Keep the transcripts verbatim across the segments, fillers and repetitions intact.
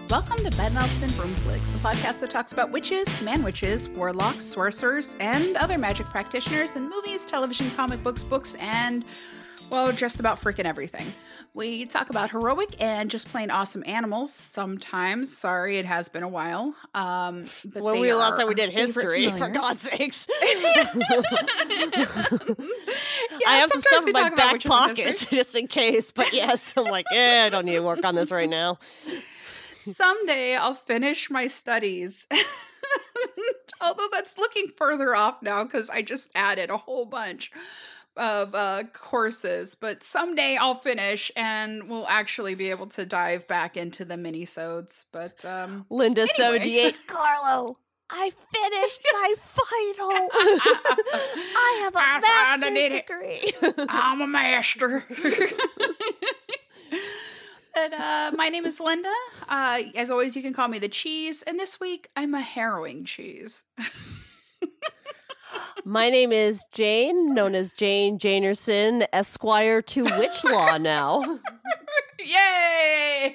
Welcome to Bed Knobs and Broomflicks, the podcast that talks about witches, man-witches, warlocks, sorcerers, and other magic practitioners in movies, television, comic books, books, and, well, just about freaking everything. We talk about heroic and just plain awesome animals sometimes. Sorry, it has been a while. Um, but when they we the last are time we did our favorite history, for familiars. God's sakes. Yeah, I have some sometimes stuff we in my talk about back witches and pocket history. just in case. But yes, I'm like, yeah, I don't need to work on this right now. Someday I'll finish my studies. Although that's looking further off now because I just added a whole bunch of uh, courses. But someday I'll finish and we'll actually be able to dive back into the mini-sodes. But um, Linda anyway. seventy-eight, Carlo, I finished my final. I have a I finally master's did it. degree. I'm a master. But, uh, my name is Linda. Uh, as always, you can call me the cheese. And this week, I'm a harrowing cheese. My name is Jane, known as Jane Janerson, Esquire to Witch Law now. Yay!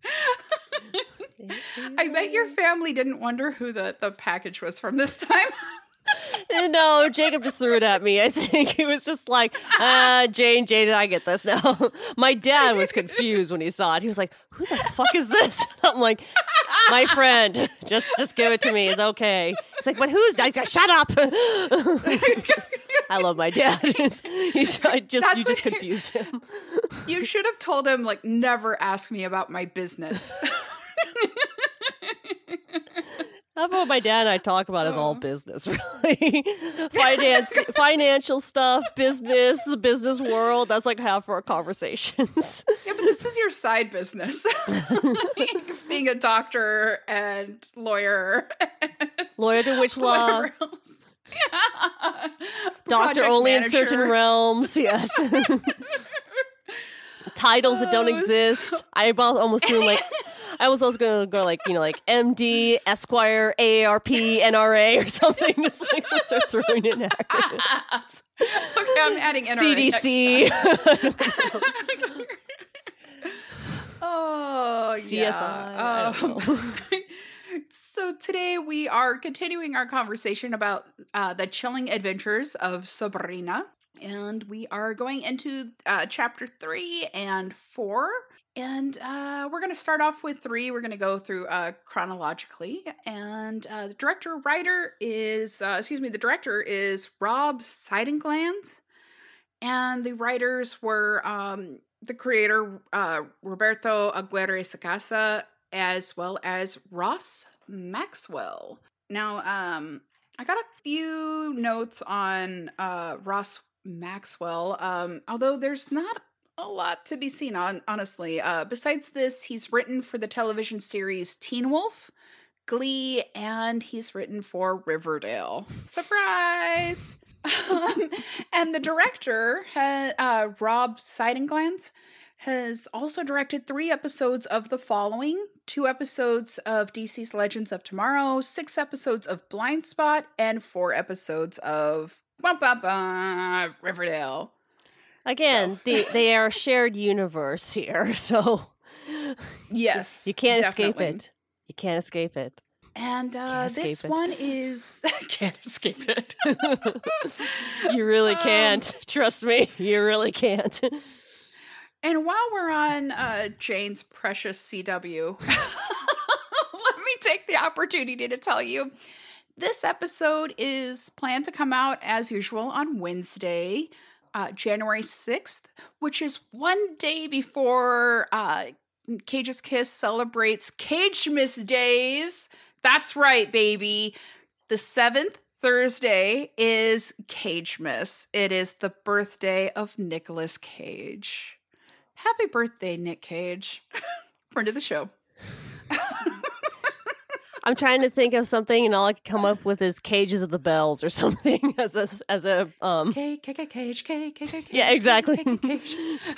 I bet your family didn't wonder who the, the package was from this time. No, Jacob just threw it at me. I think he was just like, ah, Jane, Jane, I get this now. My dad was confused when he saw it. He was like, who the fuck is this? I'm like, my friend. Just just give it to me. It's okay. He's like, but who's that? Shut up. I love my dad. He's, he's, I just, That's you what- just confused him. You should have told him, like, never ask me about my business. That's what my dad and I talk about is Oh. all business, really. Finance, financial stuff, business, the business world. That's like half our conversations. Yeah, but this is your side business. Being a doctor and lawyer. Lawyer to witch law, Whatever else. Yeah. doctor Project only in manager. certain realms, yes. Titles that don't Oh, exist. I about almost doing like, I was also going to go like, you know, like M D, Esquire, A A R P, N R A or something. Just like start throwing in acronyms. Okay, I'm adding N R A C D C. next time. Oh, C S I, I yeah. don't Um, so today we are continuing our conversation about uh, the chilling adventures of Sabrina. And we are going into uh, chapter three and four. And uh, we're going to start off with three. We're going to go through uh, chronologically. And uh, the director writer is, uh, excuse me, the director is Rob Seidenglanz. And the writers were um, the creator, uh, Roberto Aguirre Sacasa, as well as Ross Maxwell. Now, um, I got a few notes on uh, Ross Maxwell, um, although there's not a lot to be seen on, honestly. Uh, besides this, he's written for the television series Teen Wolf, Glee, and he's written for Riverdale. Surprise! um, and the director, ha- uh, Rob Seidenglanz, has also directed three episodes of The Following, two episodes of D C's Legends of Tomorrow, six episodes of Blind Spot, and four episodes of Bum, bum, bum, Riverdale. Again, So. they, they are a shared universe here, so Yes. you can't escape definitely. it. You can't escape it. And uh, Can't escape this it. one is... can't escape it. You really Um, can't. Trust me, you really can't. And while we're on uh, Jane's precious C W, let me take the opportunity to tell you, this episode is planned to come out as usual on Wednesday, uh, January sixth, which is one day before uh, Cage's Kiss celebrates Cagemas Days. That's right, baby. The seventh Thursday is Cagemas. It is the birthday of Nicolas Cage. Happy birthday, Nick Cage. Friend of the show. I'm trying to think of something, and all I can come up with is Cages of the Bells or something as a as a um. K K K Cage, K K K Cage. Yeah, exactly. K K Cage.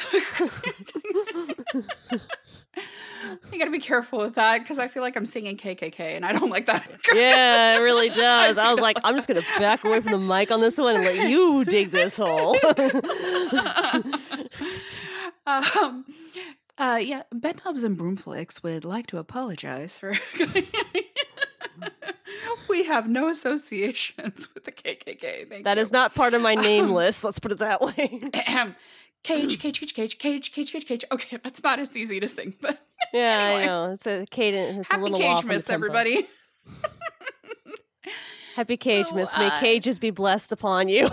You gotta be careful with that because I feel like I'm singing K K K and I don't like that. Yeah, it really does. I was do like, I'm just gonna back away from the mic on this one and let you dig this hole. um, Uh, yeah, Bedknobs and Broomflakes would like to apologize for. We have no associations with the K K K. Thank That you. is not part of my name Um, list. Let's put it that way. Ahem. Cage, cage, cage, cage, cage, cage, cage, cage. Okay, that's not as easy to sing, but Yeah, anyway. I know. It's a cadence. It's Happy a little Cage off on the Miss, tempo. everybody. Happy Cage So, Miss. May uh, cages be blessed upon you.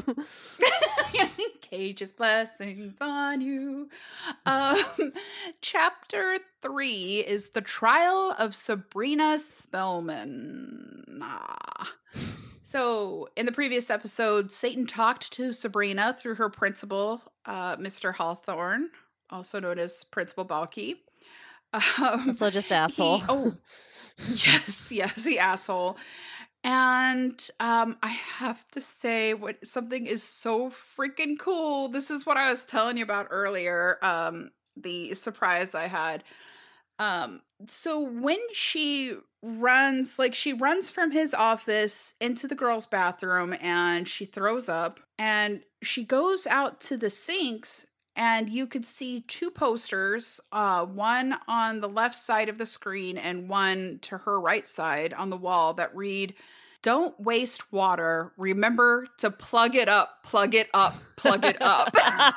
Cage's blessings on you. Um, chapter three is the trial of Sabrina Spellman. Ah. So, in the previous episode, Satan talked to Sabrina through her principal, uh, Mister Hawthorne, also known as Principal Balky. Um, So just asshole. he- oh, yes, yes, the asshole. And um, I have to say, what something is so freaking cool. This is what I was telling you about earlier. Um, the surprise I had. Um, so when she runs, like she runs from his office into the girls' bathroom, and she throws up, and she goes out to the sinks. And you could see two posters, uh, one on the left side of the screen and one to her right side on the wall that read, "Don't waste water. Remember to plug it up, plug it up, plug it up."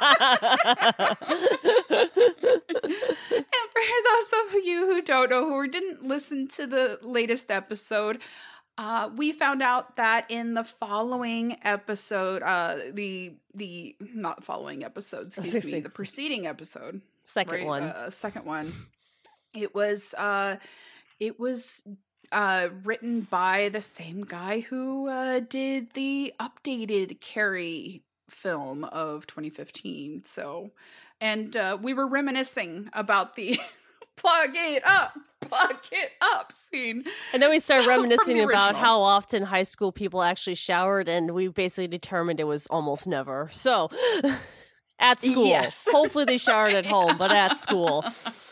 And for those of you who don't know, who didn't listen to the latest episode, Uh, we found out that in the following episode, uh, the the not following episode, excuse me, the preceding episode, Second right? one. uh, second one, it was uh, it was uh written by the same guy who uh did the updated Carrie film of twenty fifteen. So, and uh, we were reminiscing about the plug it up. Plug it up scene. And then we started So, from reminiscing the about original. how often high school people actually showered, and we basically determined it was almost never. So, at school. Yes. Hopefully they showered at home, but at school.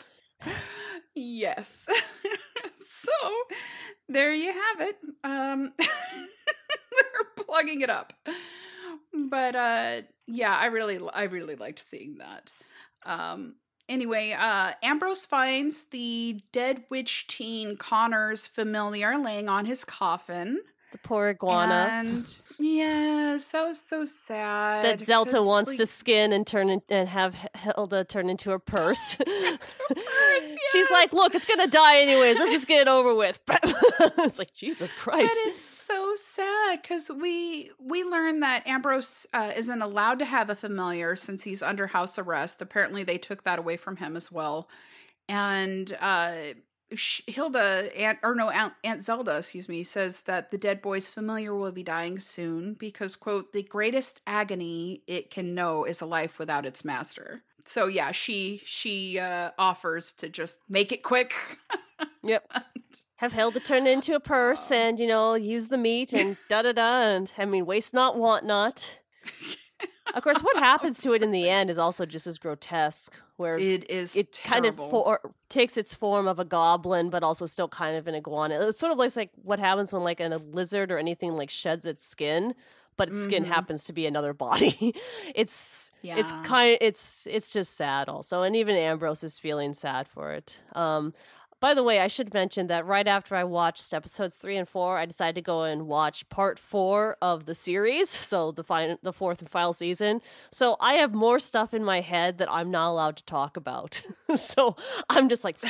Yes. So there you have it. Um, they're plugging it up. But uh, yeah, I really, I really liked seeing that. Um, Anyway, uh, Ambrose finds the dead witch teen Connor's familiar laying on his coffin. The poor iguana. And yes, that was so sad. that Zelda 'cause, wants like, to skin and turn in, and have Hilda turn into a purse. purse, She's yes. like, "Look, it's gonna die anyways. Let's just get it over with." It's like, Jesus But Christ. it's so sad because we we learned that Ambrose uh, isn't allowed to have a familiar since he's under house arrest. Apparently, they took that away from him as well. And uh, Sh- Hilda, Aunt, or no, Aunt, Aunt Zelda, excuse me, says that the dead boy's familiar will be dying soon because, quote, "the greatest agony it can know is a life without its master." So yeah, she she uh, offers to just make it quick. Yep. Have Hilda turn it into a purse and, you know, use the meat and da da da. And I mean, waste not, want not. Of course, what happens to it in the end is also just as grotesque, where It is it kind of terrible. for- takes its form of a goblin, but also still kind of an iguana. It's sort of like, like what happens when like a lizard or anything like sheds its skin, but its skin Mhm. happens to be another body. it's it's Yeah. kind it's it's just sad also, and even Ambrose is feeling sad for it. Um, by the way, I should mention that right after I watched episodes three and four, I decided to go and watch part four of the series, so the final, the fourth and final season. So I have more stuff in my head that I'm not allowed to talk about. So I'm just like,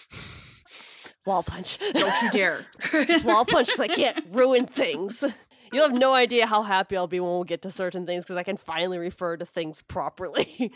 wall punch. Don't you dare. Just wall punch because I can't ruin things. You'll have no idea how happy I'll be when we get to certain things because I can finally refer to things properly.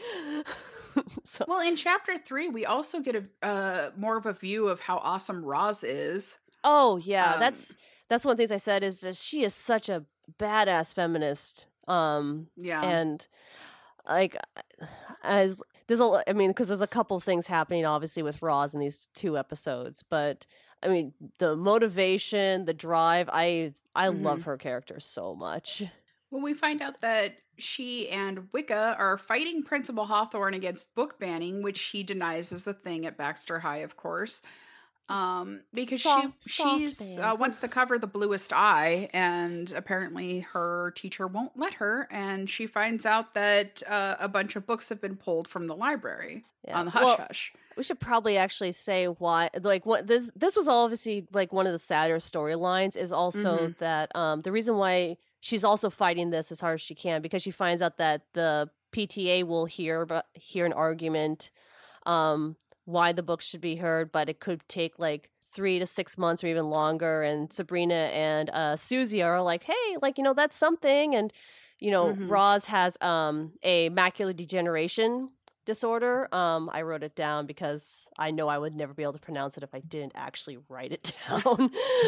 So Well, in chapter three, we also get a uh, more of a view of how awesome Roz is. Oh yeah, Um, that's that's one of the things I said is that she is such a badass feminist. Um, Yeah. and like as there's a, I mean, because there's a couple things happening obviously with Roz in these two episodes, but I mean the motivation, the drive, I I Mhm. love her character so much. When we find out that she and Wicca are fighting Principal Hawthorne against book banning, which he denies is the thing at Baxter High, of course. Um, because Soft- she soft she's band. uh, wants to cover the bluest eye, and apparently her teacher won't let her. And she finds out that uh, a bunch of books have been pulled from the library Yeah. on the hush Well, hush. we should probably actually say why. Like, what this this was obviously like one of the sadder storylines. Is also Mhm. that um the reason why she's also fighting this as hard as she can because she finds out that the P T A will hear about hear an argument, um why the book should be heard, but it could take like three to six months or even longer. And Sabrina and uh, Susie are like, hey, like, you know, that's something. And, you know, Mhm. Roz has um, a macular degeneration disorder. Um, I wrote it down because I know I would never be able to pronounce it if I didn't actually write it down.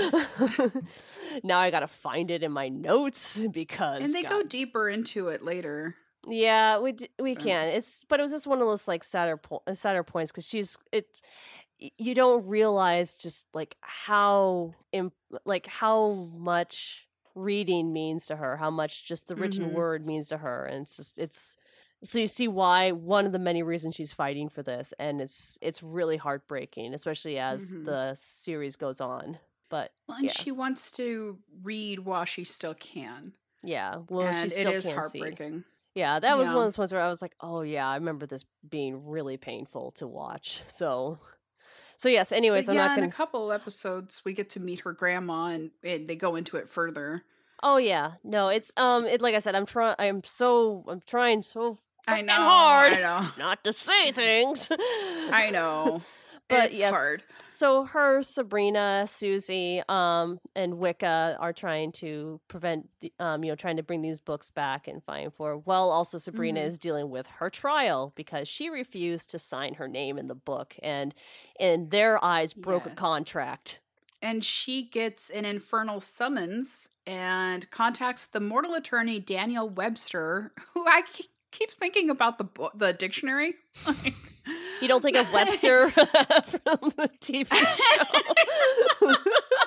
Now I got to find it in my notes because And they God. go deeper into it later. Yeah, we d- we But- can. It's but it was just one of those like sadder po- uh, sadder points because she's it. y- You don't realize just like how imp- like how much reading means to her, how much just the written Mhm. word means to her, and it's just it's. So you see why one of the many reasons she's fighting for this, and it's it's really heartbreaking, especially as Mhm. the series goes on. But Well, and yeah, she wants to read while she still can. yeah. Well, and she it still is can't see. heartbreaking. Yeah, that was Yeah. one of those ones where I was like, "Oh yeah, I remember this being really painful to watch." So, so yes. Anyways, But I'm yeah, not in gonna. a couple episodes, we get to meet her grandma, and, and they go into it further. Oh yeah, no, it's um, it like I said, I'm trying. I'm so I'm trying so I fucking know, hard I know, not to say things. I know. But It's yes, hard. so her, Sabrina, Susie, um, and Wicca are trying to prevent, the, um, you know, trying to bring these books back and fighting for. Well, also Sabrina Mhm. is dealing with her trial because she refused to sign her name in the book, and in their eyes, broke a Yes. contract. And she gets an infernal summons and contacts the mortal attorney Daniel Webster, who I ke- keep thinking about the bo- the dictionary. Like, You don't think of Webster from the T V show?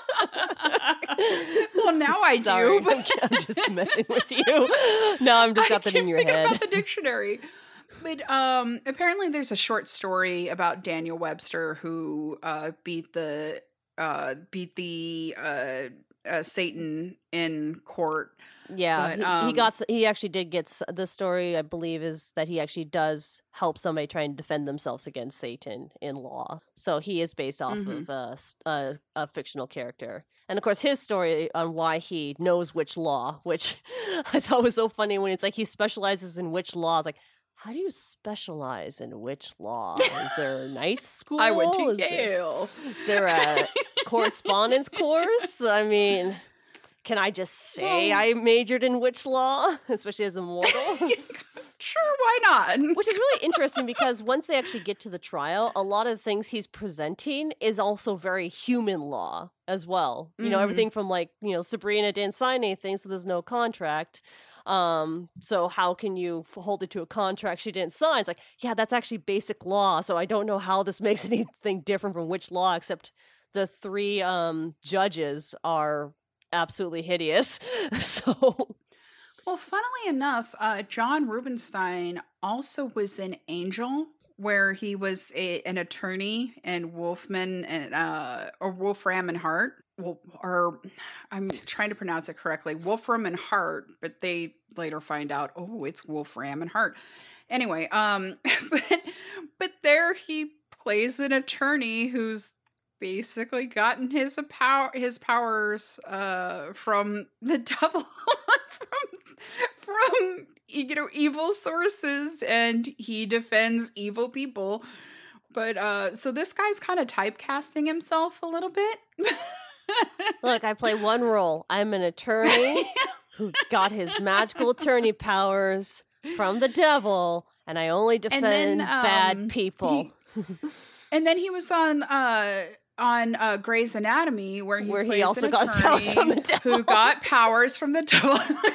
well, now I Sorry, do. But I'm, I'm just messing with you. No, I'm just I got that keep in your thinking head. about the dictionary. But um, apparently, there's a short story about Daniel Webster who uh, beat the uh, beat the uh, uh, Satan in court. Yeah, But, he, um, he got s- he actually did get s- the story. I believe is that he actually does help somebody try and defend themselves against Satan in law. So he is based off Mhm. of a, s- a a fictional character, and of course his story on why he knows which law, which I thought was so funny when it's like he specializes in which laws. Like, how do you specialize in which law? Is there a night school? I went to is there, Yale. is there a correspondence course? I mean. Can I just say Well- I majored in witch law, especially as a mortal? Sure, why not? Which is really interesting because once they actually get to the trial, a lot of the things he's presenting is also very human law as well. You know, Mhm. everything from like, you know, Sabrina didn't sign anything, so there's no contract. Um, so how can you f- hold it to a contract she didn't sign? It's like, yeah, that's actually basic law. So I don't know how this makes anything different from witch law, except the three um judges are absolutely hideous. So Well, funnily enough, uh, John Rubinstein also was in Angel, where he was a, an attorney in Wolfman and uh, or Wolfram and Hart. Well, or I'm trying to pronounce it correctly, Wolfram and Hart, but they later find out, oh, it's Wolfram and Hart. Anyway, um, but but there he plays an attorney who's basically gotten his power his powers uh from the devil from from you know evil sources, and he defends evil people. But uh so this guy's kind of typecasting himself a little bit. look, I play one role. I'm an attorney who got his magical attorney powers from the devil, and I only defend then, um, bad people. And then he was on uh on uh, Grey's Anatomy, where he Where he plays also an got his powers from the attorney devil. who got powers from the devil.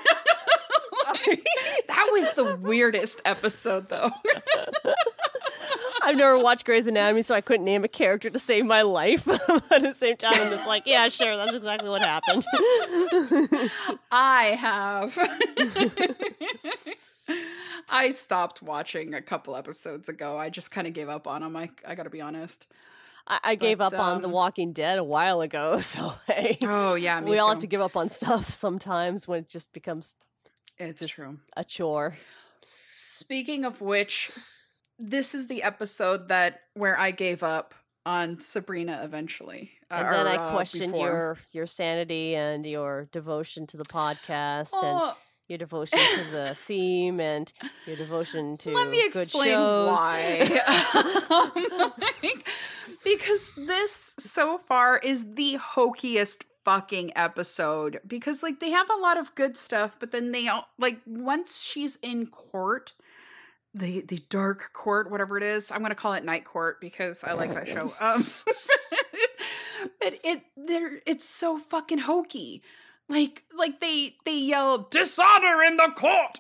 That was the weirdest episode, though. I've never watched Grey's Anatomy, so I couldn't name a character to save my life. But at the same time, I'm just like, yeah, sure, that's exactly what happened. I have. I stopped watching a couple episodes ago. I just kind of gave up on them. I, I gotta be honest. I, I gave But, up on The um, Walking Dead a while ago, so hey, Oh yeah, me we all too. have to give up on stuff sometimes when it just becomes It's just true. a chore. Speaking of which, this is the episode that where I gave up on Sabrina eventually. And uh, then or, I uh, questioned before. your your sanity and your devotion to the podcast and Oh, your devotion to the theme and your devotion to let me good explain shows. why. Um, like, because this so far is the hokiest fucking episode, because like they have a lot of good stuff, but then they all like once she's in court, the the dark court, whatever it is, I'm gonna call it night court because I like that show. Um, but it there it's so fucking hokey. Like like they they yell dishonor in the court.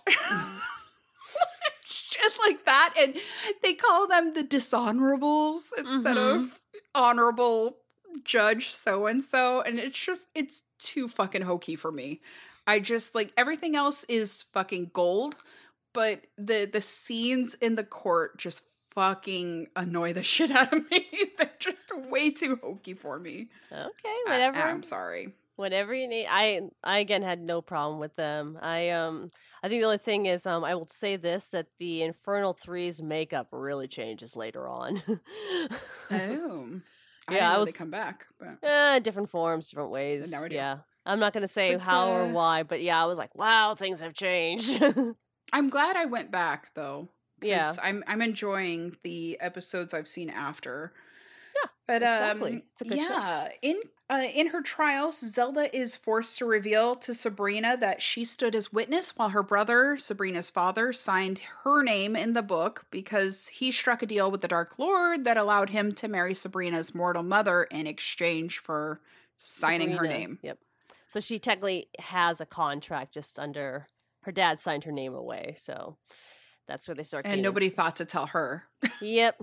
Shit like that, and they call them the dishonorables instead Mhm. of honorable judge so and so, and it's just it's too fucking hokey for me. I just like everything else is fucking gold, but the the scenes in the court just fucking annoy the shit out of me. They're just way too hokey for me. Okay, I- whatever. I'm sorry. Whatever you need. I I again had no problem with them. I um I think the only thing is um I will say this, that the Infernal Three's makeup really changes later on. Oh, I Yeah, didn't I know was- they come back, but Eh, different forms, different ways. No idea. Yeah. I'm not gonna say But, how or uh, why, but yeah, I was like, wow, things have changed. I'm glad I went back though. 'Cause Yeah. I'm I'm enjoying the episodes I've seen after. Yeah, but exactly. um, It's a good show. yeah, in uh, in her trials, Zelda is forced to reveal to Sabrina that she stood as witness while her brother, Sabrina's father, signed her name in the book because he struck a deal with the Dark Lord that allowed him to marry Sabrina's mortal mother in exchange for signing her Sabrina. name. Yep. So she technically has a contract just under her dad signed her name away, so that's where they start. And getting nobody into- thought to tell her. Yep.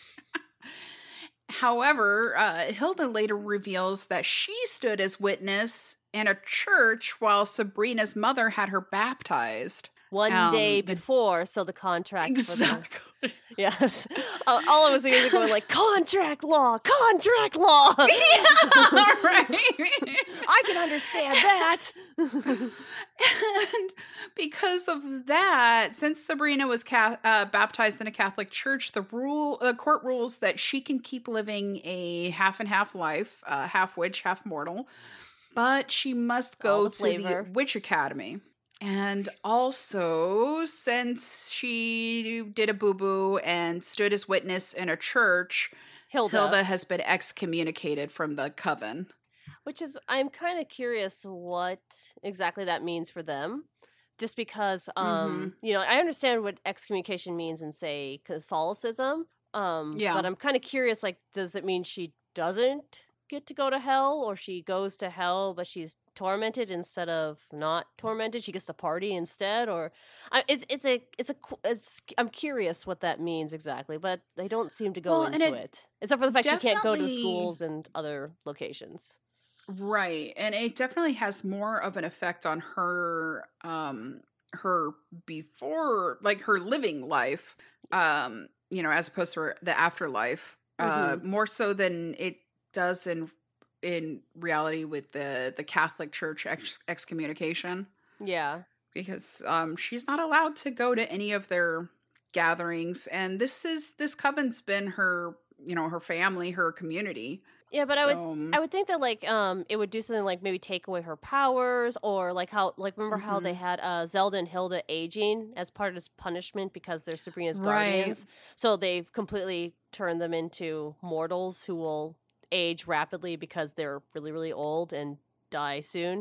However, uh, Hilda later reveals that she stood as witness in a church while Sabrina's mother had her baptized. One Um, day the- before, so the contract. for the- Exactly. Yes. All all I was thinking is going like contract law, contract law. Yeah, right. I can understand that. And because of that, since Sabrina was ca- uh, baptized in a Catholic church, the rule, the court rules that she can keep living a half and half life, uh, half witch, half mortal, but she must All go the to flavor. the witch academy. And also, since she did a boo boo and stood as witness in a church, Hilda, Hilda has been excommunicated from the coven. which is I'm kind of curious what exactly that means for them. Just because um you know, I understand what excommunication means in say Catholicism. Um Yeah. but I'm kind of curious, like, does it mean she doesn't get to go to hell, or she goes to hell but she's tormented instead of not tormented, she gets to party instead, or I, it's it's a it's a qu- it's I'm curious what that means exactly, but they don't seem to go Well, and into it it, except for the fact she can't go to definitely- schools and other locations. Right. And it definitely has more of an effect on her um her before, like her living life, um, you know, as opposed to her, the afterlife. Uh more so than it does in in reality with the the Catholic Church ex- excommunication, Yeah. because um she's not allowed to go to any of their gatherings, and this is this coven's been her, you know, her family, her community. Yeah, but I would So, I would think that like um it would do something like maybe take away her powers, or like how like remember how they had uh Zelda and Hilda aging as part of this punishment because they're Sabrina's Right. guardians. So they've completely turned them into mortals who will age rapidly because they're really really old and die soon.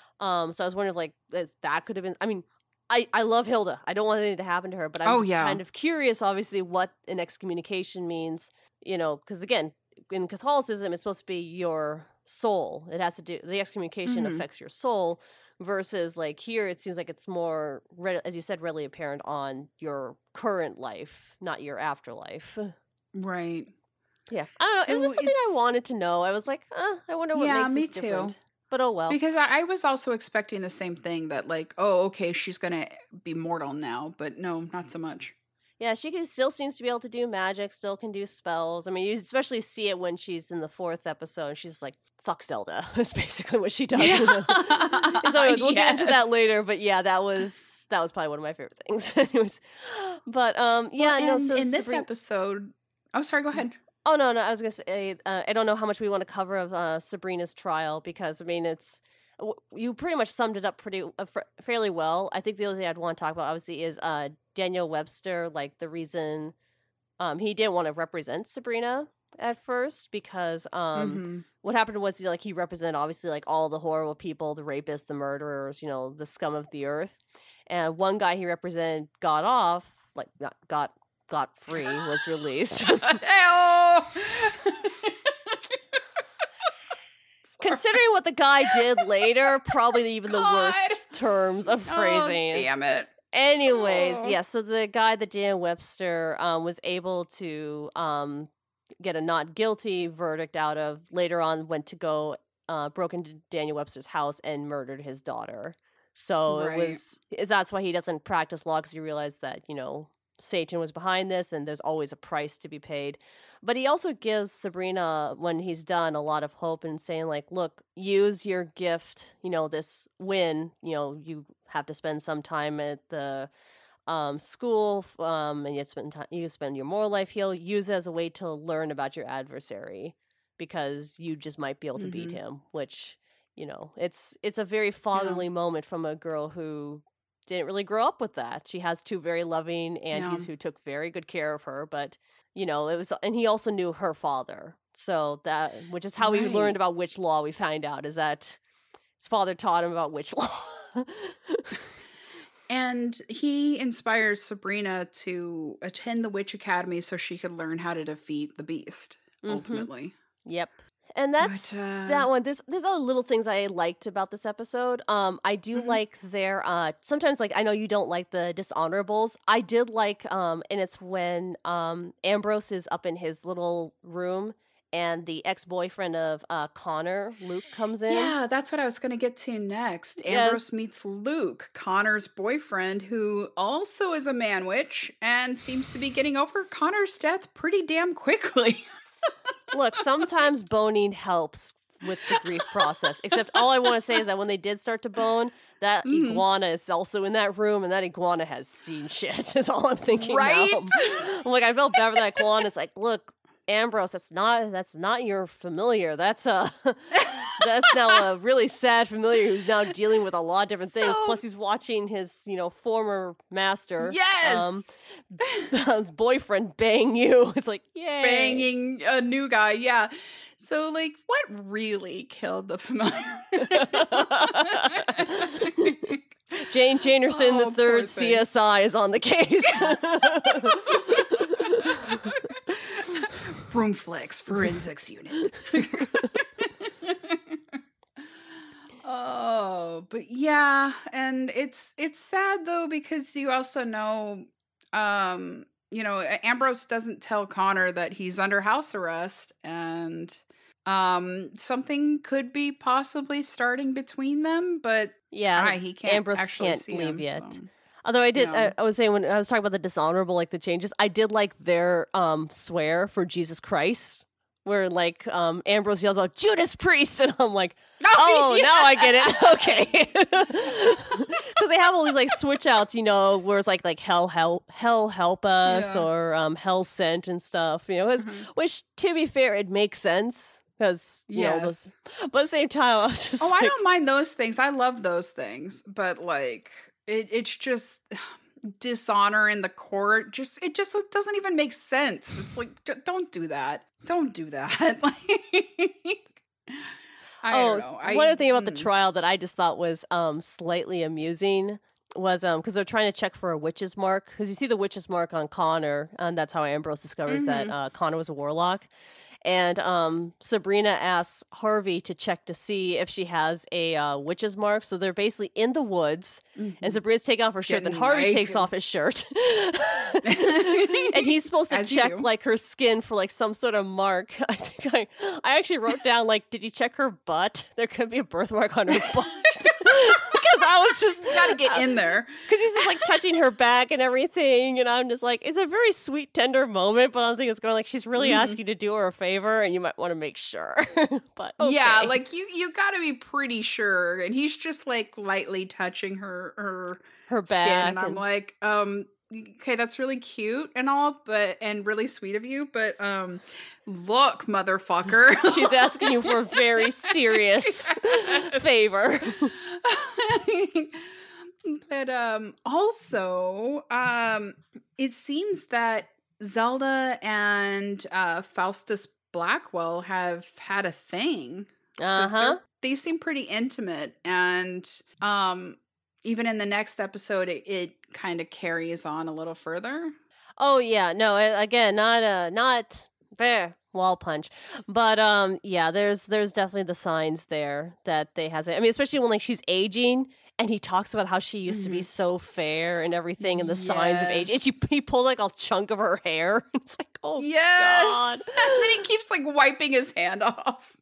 Um so I was wondering if, like is- that could have been I mean I, I love Hilda. I don't want anything to happen to her, but I'm Oh, just yeah. kind of curious, obviously, what an excommunication means. You know, because again, in Catholicism, it's supposed to be your soul. It has to do the excommunication Mhm. affects your soul, versus like here, it seems like it's more, re- as you said, readily apparent on your current life, not your afterlife. right. Yeah, I don't know. It was So just something I it's- wanted to know. I was like, uh, I wonder what Yeah, makes me this too. different. But oh well. Because I, I was also expecting the same thing, that like, oh, okay, she's gonna be mortal now, but no, not so much. Yeah, she can, still seems to be able to do magic, still can do spells. I mean, you especially see it when she's in the fourth episode. And she's like, fuck Zelda. That's basically what she does. Yeah. So anyways, we'll yes. get into that later. But yeah, that was that was probably one of my favorite things. Anyways, but um, yeah, well, no. So in this Sabrina- episode, oh, sorry, go ahead. Oh no, no, I was gonna say uh, I don't know how much we want to cover of uh, Sabrina's trial because I mean it's. You pretty much summed it up pretty uh, f- fairly well. I think the other thing I'd want to talk about, obviously, is uh, Daniel Webster. Like the reason um, he didn't want to represent Sabrina at first because um, mm-hmm. what happened was he, like he represented obviously like all the horrible people, the rapists, the murderers, you know, the scum of the earth. And one guy he represented got off, like not got got free, was released. Considering what the guy did later, probably even God. the worst terms of phrasing. Oh, damn it. Anyways, oh. yeah, so the guy, the Dan Webster, um, was able to um, get a not guilty verdict out of, later on went to go, uh, broke into Daniel Webster's house and murdered his daughter. So right. it was, that's why he doesn't practice law, because he realized that, you know, Satan was behind this and there's always a price to be paid. But he also gives Sabrina, when he's done, a lot of hope and saying like, look, use your gift, you know, this win, you know, you have to spend some time at the um, school um, and you spend time, you spend your moral life. He'll use it as a way to learn about your adversary because you just might be able to mm-hmm. beat him, which, you know, it's, it's a very fatherly yeah. moment from a girl who didn't really grow up with that. She has two very loving aunties yeah. who took very good care of her, but you know, it was, and he also knew her father. So that, which is how right. we learned about witch law. We find out is that his father taught him about witch law. And he inspires Sabrina to attend the witch academy so she could learn how to defeat the beast, mm-hmm. ultimately. Yep. And that's but, uh... that one. There's there's other little things I liked about this episode. Um, I do mm-hmm. like their uh. Sometimes like I know you don't like the dishonorables. I did like um, and it's when um Ambrose is up in his little room and the ex-boyfriend of uh Connor, Luke, comes in. Yeah, that's what I was gonna get to next. Yes. Ambrose meets Luke, Connor's boyfriend, who also is a man witch and seems to be getting over Connor's death pretty damn quickly. Look, sometimes boning helps with the grief process. Except all I want to say is that when they did start to bone, that mm. iguana is also in that room, and that iguana has seen shit. Is all I'm thinking. Right? Now. I'm like, I felt bad for that iguana. It's like, look, Ambrose, that's not that's not your familiar. That's a that's now a really sad familiar who's now dealing with a lot of different so, things. Plus, he's watching his you know former master, yes, um, his boyfriend bang you. It's like, yay, banging a new guy. Yeah. So, like, what really killed the familiar? Jane Janerson, oh, the third C S I, is on the case. Broomflex Forensics Unit. Oh, but yeah, and it's it's sad though because you also know, um, you know, Ambrose doesn't tell Connor that he's under house arrest, and um, something could be possibly starting between them, but yeah, I, he can't. Ambrose actually can't see leave him, yet. so. Although I did, No. I, I was saying when I was talking about the dishonorable, like the changes, I did like their um, swear for Jesus Christ, where like um, Ambrose yells out "Judas Priest," and I'm like, oh, oh yeah. Now I get it, okay, because they have all these like switch outs, you know, where it's like like hell help, hell help us, Yeah. or um, hell sent and stuff, you know, Mhm. which to be fair, it makes sense. Because, you know, Yes. those, but at the same time, I was just Oh, like, I don't mind those things. I love those things, but like it, it's just dishonor in the court. Just it just doesn't even make sense. It's like d- don't do that. Don't do that. Like, I oh, don't know. I, one other thing about the mm. trial that I just thought was um slightly amusing was um because they're trying to check for a witch's mark, because you see the witch's mark on Connor, and that's how Ambrose discovers that Mhm. uh, Connor was a warlock. And um, Sabrina asks Harvey to check to see if she has a uh, witch's mark. So they're basically in the woods, Mhm. and Sabrina's taking off her shirt. Getting Then Harvey takes naked. off his shirt, and he's supposed to As you check do. like her skin for like some sort of mark. I think I, I actually wrote down like, did you check her butt? There could be a birthmark on her butt. Because I was just You gotta get in there. because he's just like touching her back and everything, and I'm just like, it's a very sweet, tender moment, but I don't think it's going like she's really Mhm. asking you to do her a favor, and you might want to make sure. But okay. Yeah, like you you gotta be pretty sure. And he's just like lightly touching her her her skin. back, And I'm and- like, um, okay, that's really cute and all, but and really sweet of you, but um look, motherfucker. she's asking you for a very serious favor. But um also, um it seems that Zelda and uh Faustus Blackwell have had a thing. Uh 'Cause huh. they're- they seem pretty intimate, and um even in the next episode it, it kind of carries on a little further. Oh yeah, no, a- again, not uh not fair wall punch, but um, yeah, there's there's definitely the signs there that they has it. I mean, especially when like she's aging. And he talks about how she used to be Mhm. so fair and everything, and the signs of age. And she Yes. he pulled like a chunk of her hair. It's like, oh Yes. God. And then he keeps like wiping his hand off.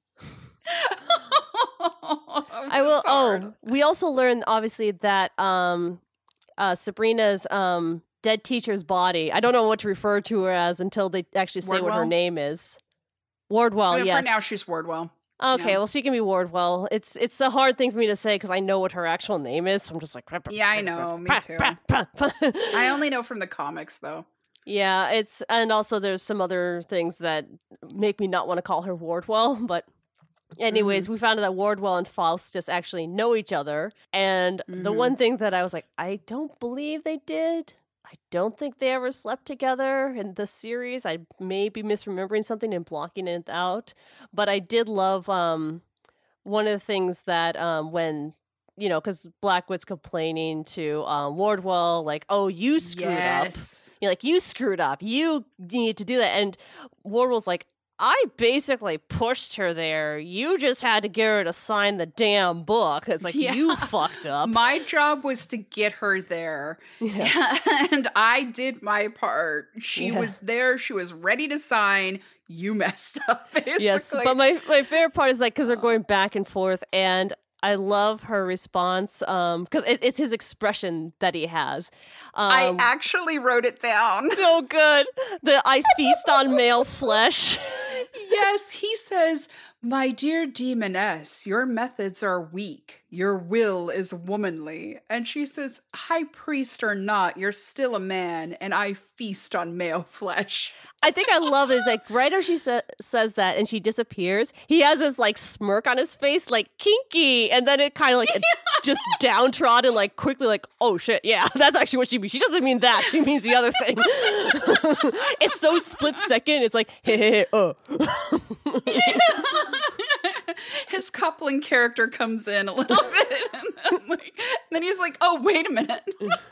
I will. Oh, we also learned obviously that um, uh, Sabrina's um dead teacher's body. I don't know what to refer to her as until they actually say what her Wardwell? name is. Wardwell. For Yes. now, she's Wardwell. Okay, Yeah. well, she can be Wardwell. It's it's a hard thing for me to say because I know what her actual name is. So I'm just like, Yeah, I know. Me too. I I only know from the comics, though. Yeah, it's and also there's some other things that make me not want to call her Wardwell. But anyways, we found out that Wardwell and Faustus actually know each other. And the Mhm. one thing that I was like, I don't believe they did. I don't think they ever slept together in the series. I may be misremembering something and blocking it out. But I did love um, one of the things that um, when, you know, because Blackwood's complaining to um, Wardwell, like, oh, you screwed up. Yes. You're like, you screwed up. You need to do that. And Wardwell's like, I basically pushed her there. You just had to get her to sign the damn book. It's like, Yeah. you fucked up. My job was to get her there. Yeah. And I did my part. She Yeah. was there. She was ready to sign. You messed up, basically. Yes, but my, my favorite part is like, because they're going back and forth, and I love her response um because it, it's his expression that he has. Um, I actually wrote it down. so good. The I feast on male flesh. Yes, he says, "My dear demoness, your methods are weak. Your will is womanly." And she says, "High priest or not, you're still a man, and I feast on male flesh." I think I love it. It's like right as she sa- says that and she disappears, he has this like smirk on his face, like kinky, and then it kind of like just downtrodden, like quickly, like, oh shit, yeah, that's actually what she means. She doesn't mean that; she means the other thing. It's so split second. It's like, hey, hey, hey, oh. His coupling character comes in a little bit, and then, like, then he's like, "Oh, wait a minute,"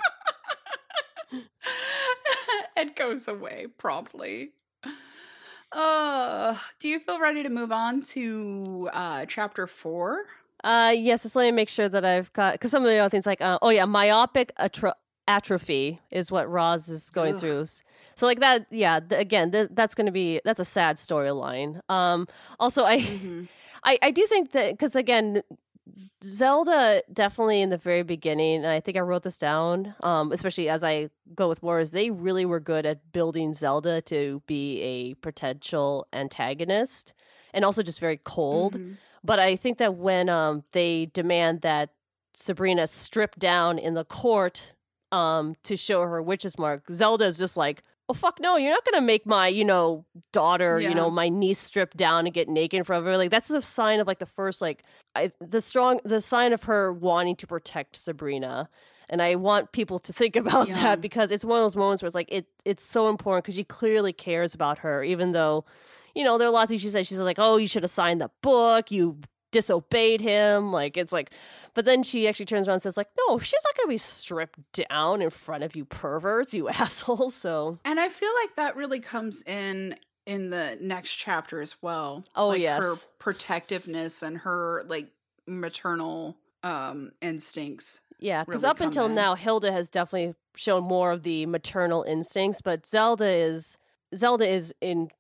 and goes away promptly. Uh, do you feel ready to move on to uh, chapter four? Uh, yes, just let me make sure that I've got because some of the other things like, uh, oh yeah, myopic atro- atrophy is what Roz is going Ugh. through. So like that, yeah. Th- again, th- that's going to be that's a sad storyline. Um, also, I, Mm-hmm. I, I do think that because again, Zelda definitely in the very beginning, and I think I wrote this down. Um, especially as I go with Wars, they really were good at building Zelda to be a potential antagonist, and also just very cold. Mhm. But I think that when um, they demand that Sabrina strip down in the court um, to show her witch's mark, Zelda is just like, oh, fuck no, you're not going to make my, you know, daughter, Yeah. you know, my niece strip down and get naked in front of her. Like, that's a sign of, like, the first, like, I, the strong, the sign of her wanting to protect Sabrina. And I want people to think about Yeah. that because it's one of those moments where it's like, it it's so important because she clearly cares about her, even though, you know, there are a lot of things she said. She's like, oh, you should have signed the book. You disobeyed him. Like, it's like, but then she actually turns around and says, like, no, she's not going to be stripped down in front of you perverts, you assholes. So, And I feel like that really comes in in the next chapter as well. Oh, like yes. her protectiveness and her like maternal um instincts. yeah, because really up come until in. now, Hilda has definitely shown more of the maternal instincts, but Zelda is, Zelda is in,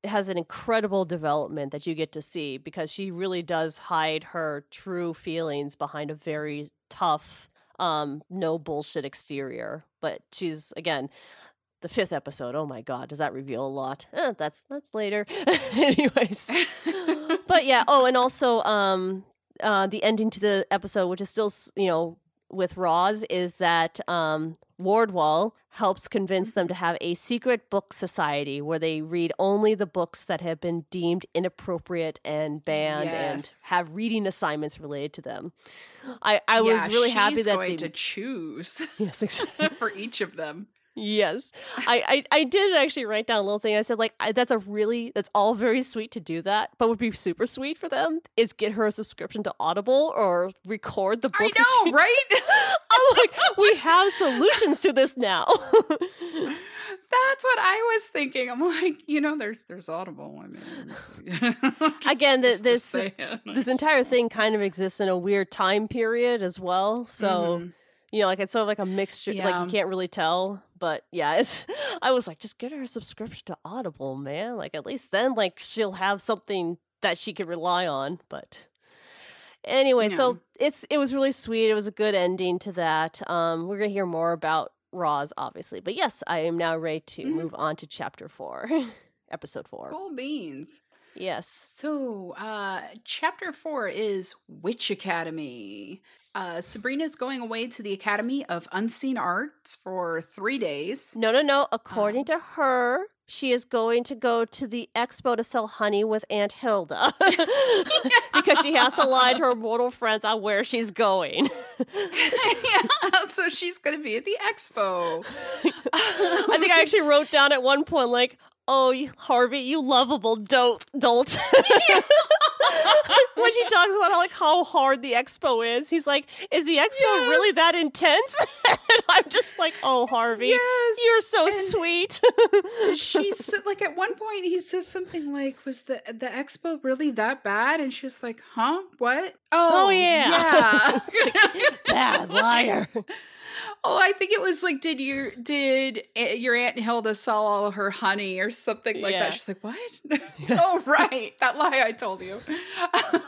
has an incredible development that you get to see because she really does hide her true feelings behind a very tough, um, no bullshit exterior. But she's, again, the fifth episode. Oh my God, does that reveal a lot? Eh, that's that's later. Anyways, but yeah. Oh, and also, um, uh, the ending to the episode, which is still, you know, with Roz, is that um, Wardwall helps convince them to have a secret book society where they read only the books that have been deemed inappropriate and banned, yes. and have reading assignments related to them. I, I yeah, was really happy that going they to choose yes, exactly. for each of them. Yes. I, I, I did actually write down a little thing. I said, like, I, that's a really, that's all very sweet to do that, but would be super sweet for them is get her a subscription to Audible or record the books. I know, she, right? I'm like, we have solutions to this now. That's what I was thinking. I'm like, you know, there's there's Audible. I mean, just, again, the, just, this just this entire thing kind of exists in a weird time period as well. So, mm-hmm. you know, like it's sort of like a mixture. Yeah. Like you can't really tell. But yeah, it's. I was like, just get her a subscription to Audible, man. Like at least then, like she'll have something that she could rely on. But anyway, yeah. so it's it was really sweet. It was a good ending to that. Um, we're gonna hear more about Roz, obviously. But yes, I am now ready to mm-hmm. move on to chapter four, episode four. Cool beans. Yes. So, uh, chapter four is Witch Academy. Uh, Sabrina's going away to the Academy of Unseen Arts for three days. No, no, no. According um, to her, she is going to go to the expo to sell honey with Aunt Hilda because she has to lie to her mortal friends on where she's going. Yeah, so she's going to be at the expo. I think I actually wrote down at one point, like, oh, Harvey, you lovable dolt. dolt. When she talks about how, like, how hard the expo is, he's like, is the expo yes. really that intense? And I'm just like, oh, Harvey, yes. you're so and sweet. She's like, at one point he says something like, was the the expo really that bad? And she was like, huh? What? Oh, oh yeah. Yeah. Like, bad liar. Oh, I think it was like, did your did your Aunt Hilda sell all of her honey or something like yeah. that? She's like, what? Yeah. Oh, right. That lie I told you. Um,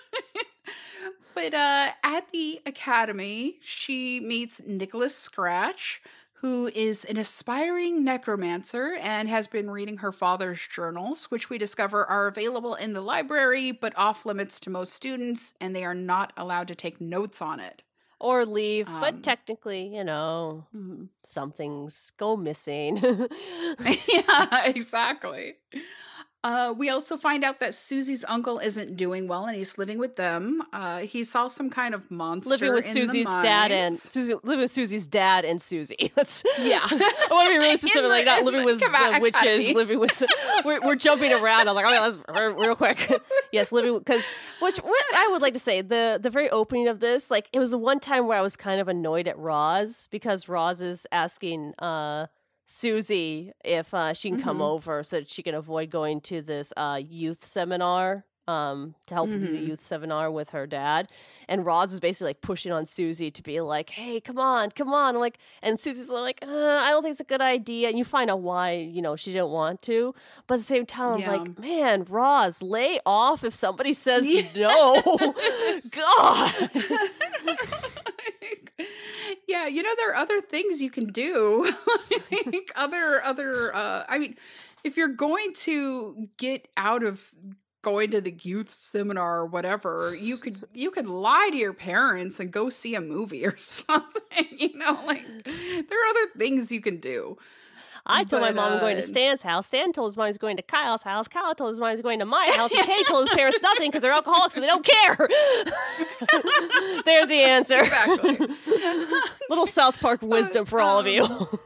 but uh, at the academy, she meets Nicholas Scratch, who is an aspiring necromancer and has been reading her father's journals, which we discover are available in the library, but off limits to most students, and they are not allowed to take notes on it. Or leave, Um, but technically, you know, mhm. some things go missing. Yeah, exactly. Uh, we also find out that Susie's uncle isn't doing well, and he's living with them. Uh, he saw some kind of monster living with in Susie's the dad and mines. Susie, living with Susie's dad and Susie. Let's, Yeah. I want to be really specific, the- like not in living the with Cava- the witches, Academy. living with. We're, we're jumping around. I was like, okay, let's real, real quick. Yes, living because which what I would like to say the the very opening of this, like it was the one time where I was kind of annoyed at Roz because Roz is asking uh, Susie if uh, she can come Mhm. over so that she can avoid going to this uh, youth seminar. Um, to help do the Mhm. youth seminar with her dad, and Roz is basically like pushing on Susie to be like, "Hey, come on, come on!" I'm like, and Susie's like, uh, "I don't think it's a good idea." And you find out why, you know, she didn't want to, but at the same time, I'm Yeah. like, "Man, Roz, lay off if somebody says Yeah. no." God, Yeah, you know, there are other things you can do. Like other, other, uh, I mean, if you're going to get out of going to the youth seminar or whatever, you could, you could lie to your parents and go see a movie or something, you know, like there are other things you can do. I told my But, mom I'm going to uh, Stan's house. Stan told his mom he's going to Kyle's house. Kyle told his mom he's going to my house. And Kay told his parents nothing because they're alcoholics and they don't care. There's the answer. Exactly. Little South Park wisdom for all of you.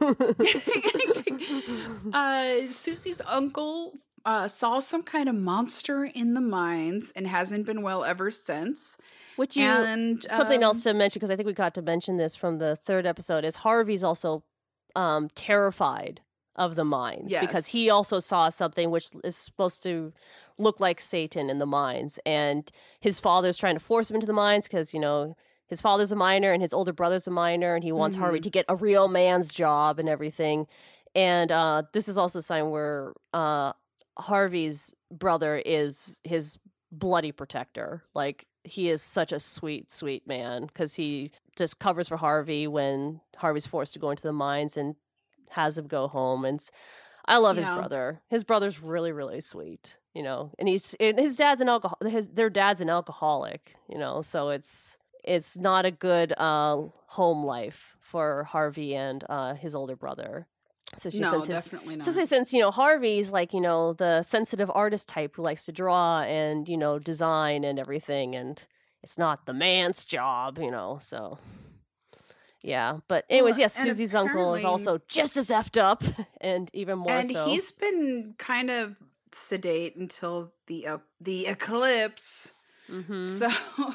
uh, Susie's uncle uh, saw some kind of monster in the mines and hasn't been well ever since. Which you And something um, else to mention, because I think we got to mention this from the third episode, is Harvey's also um, terrified of the mines because Yes. he also saw something which is supposed to look like Satan in the mines, and his father's trying to force him into the mines because, you know, his father's a miner and his older brother's a miner, and he wants Mm-hmm. Harvey to get a real man's job and everything. And uh, this is also a sign where uh, Harvey's brother is his bloody protector. Like, he is such a sweet, sweet man because he just covers for Harvey when Harvey's forced to go into the mines and has him go home. And I love his Yeah. brother. His brother's really, really sweet, you know. And he's and his dad's an alcohol. His their dad's an alcoholic, you know. So it's it's not a good uh, home life for Harvey and uh, his older brother. So she No, since his, definitely not. Especially since, you know, Harvey's like, you know, the sensitive artist type who likes to draw and, you know, design and everything. And it's not the man's job, you know, so. Yeah. But anyways, Well, yes, and Susie's uncle is apparently- also just as effed up and even more and so. he's been kind of sedate until the uh, the eclipse. Mhm. So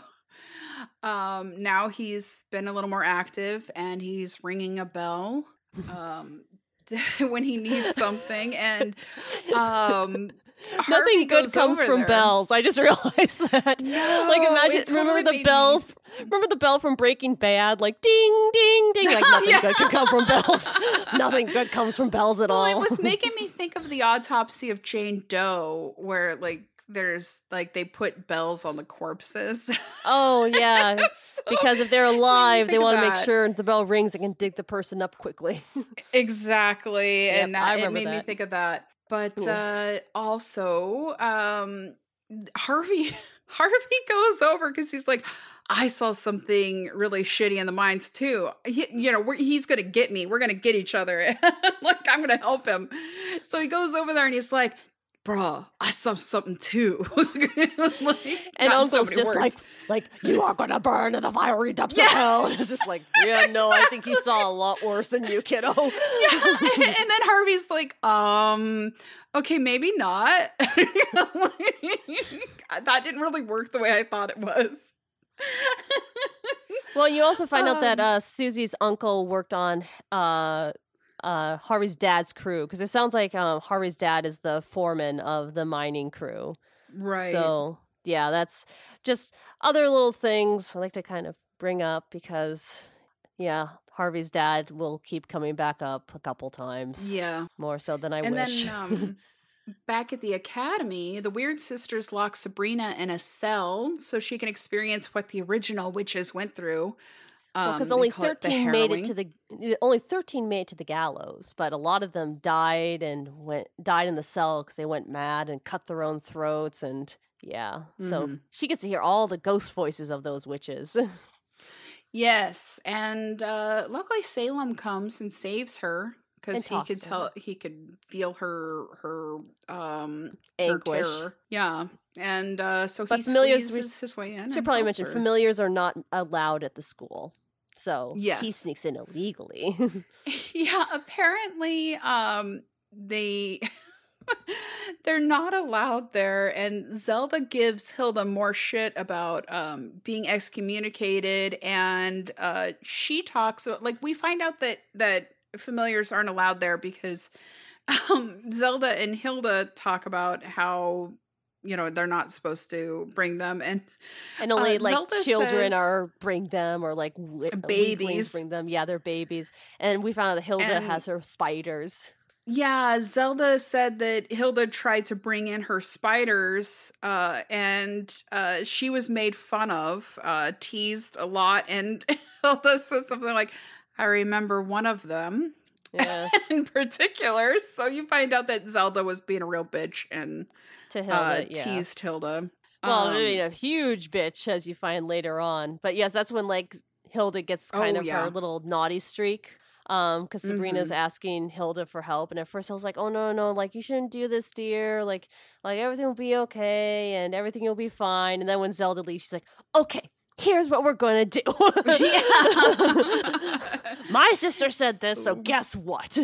um now he's been a little more active and he's ringing a bell um when he needs something, and um Harvey Nothing good goes comes over from there. bells. I just realized that. No, like imagine it totally remember the made bell me- remember the bell from Breaking Bad? Like ding ding ding. Like nothing Yeah. good can come from bells. Nothing good comes from bells at Well, all. it was making me think of the autopsy of Jane Doe, where like there's like they put bells on the corpses. Oh yeah. So- Because if they're alive, they think of want to make that. sure the bell rings and can dig the person up quickly. Exactly. Yep, and I that, it remember made me that. think of that. But Yeah. uh also, um Harvey Harvey goes over because he's like, I saw something really shitty in the mines too. He, you know, we're, he's gonna get me. We're gonna get each other. Like, I'm gonna help him. So he goes over there and he's like, bruh, I saw something too. Like, And not in so Uncle's many just words. like, like you are gonna burn in the fiery depths Yeah. of hell. And it's just like, yeah, no, I think he saw a lot worse than you, kiddo. Yeah. And then Harvey's like, um, okay, maybe not. That didn't really work the way I thought it was. Well, you also find out that Um, uh, Susie's uncle worked on uh, uh, Harvey's dad's crew because it sounds like um, Harvey's dad is the foreman of the mining crew. Right. So yeah, that's just other little things I like to kind of bring up because yeah, Harvey's dad will keep coming back up a couple times. Yeah. More so than I And wish. then um, back at the academy, the Weird Sisters lock Sabrina in a cell so she can experience what the original witches went through. Because Um, only they call it the thirteen made harrowing. it to the only thirteen made it to the gallows, but a lot of them died and went died in the cell because they went mad and cut their own throats and yeah. So Mhm. she gets to hear all the ghost voices of those witches. Yes, and uh, luckily Salem comes and saves her because And he talks could to tell her. he could feel her her um her Anguish. terror. Yeah, and uh, so But he familiars- squeezes his way in. Should and probably helps mention her. familiars are not allowed at the school, so he Yes. sneaks in illegally. Yeah, apparently, um, they they're not allowed there, and Zelda gives Hilda more shit about um being excommunicated, and uh she talks like we find out that that familiars aren't allowed there because um Zelda and Hilda talk about how you know they're not supposed to bring them, and And only Uh, like Zelda children says- are bring them, or like wi- Babies. weaklings bring them. Yeah, they're babies. And we found out that Hilda And- has her spiders. Yeah, Zelda said that Hilda tried to bring in her spiders, uh, and uh, she was made fun of, uh, teased a lot, and Hilda says something like, I remember one of them Yes, in particular. So you find out that Zelda was being a real bitch and to Hilda. uh, yeah. teased Hilda. Well, Um, I mean, a huge bitch, as you find later on. But yes, that's when like Hilda gets kind Oh, of yeah. her little naughty streak. Um, because Sabrina's Mhm. asking Hilda for help, and at first I was like, "Oh no, no, like you shouldn't do this, dear. Like, like everything will be okay, and everything will be fine." And then when Zelda leaves, she's like, "Okay, here's what we're gonna do." Yeah. My sister said this, so So- guess what?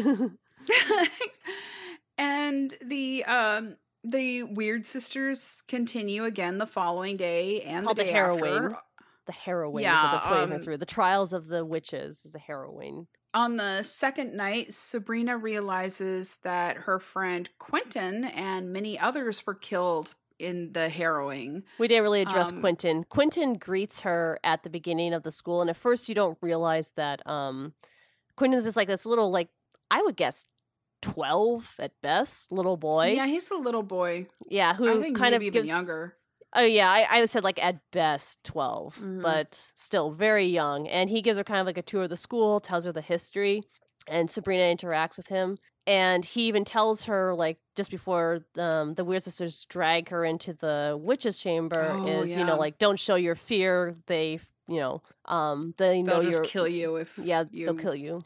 And the um the Weird Sisters continue again the following day and Called the the day Harrowing. after. The harrowing is Yeah, what they're putting her um, through. The trials of the witches is the harrowing. On the second night, Sabrina realizes that her friend Quentin and many others were killed in the harrowing. We didn't really address Um, Quentin. Quentin greets her at the beginning of the school, and at first you don't realize that um, Quentin's just like this little, like, I would guess twelve at best, little boy. Yeah, he's a little boy. Yeah, who I think kind maybe of even gives younger. Oh yeah, I, I said like at best twelve, Mhm. but still very young. And he gives her kind of like a tour of the school, tells her the history, and Sabrina interacts with him. And he even tells her, like, just before um, the Weird Sisters drag her into the witch's chamber, Oh, is, you yeah. know, like, don't show your fear. They, you know, um, they know They'll just you're, kill you if yeah, you... they'll kill you.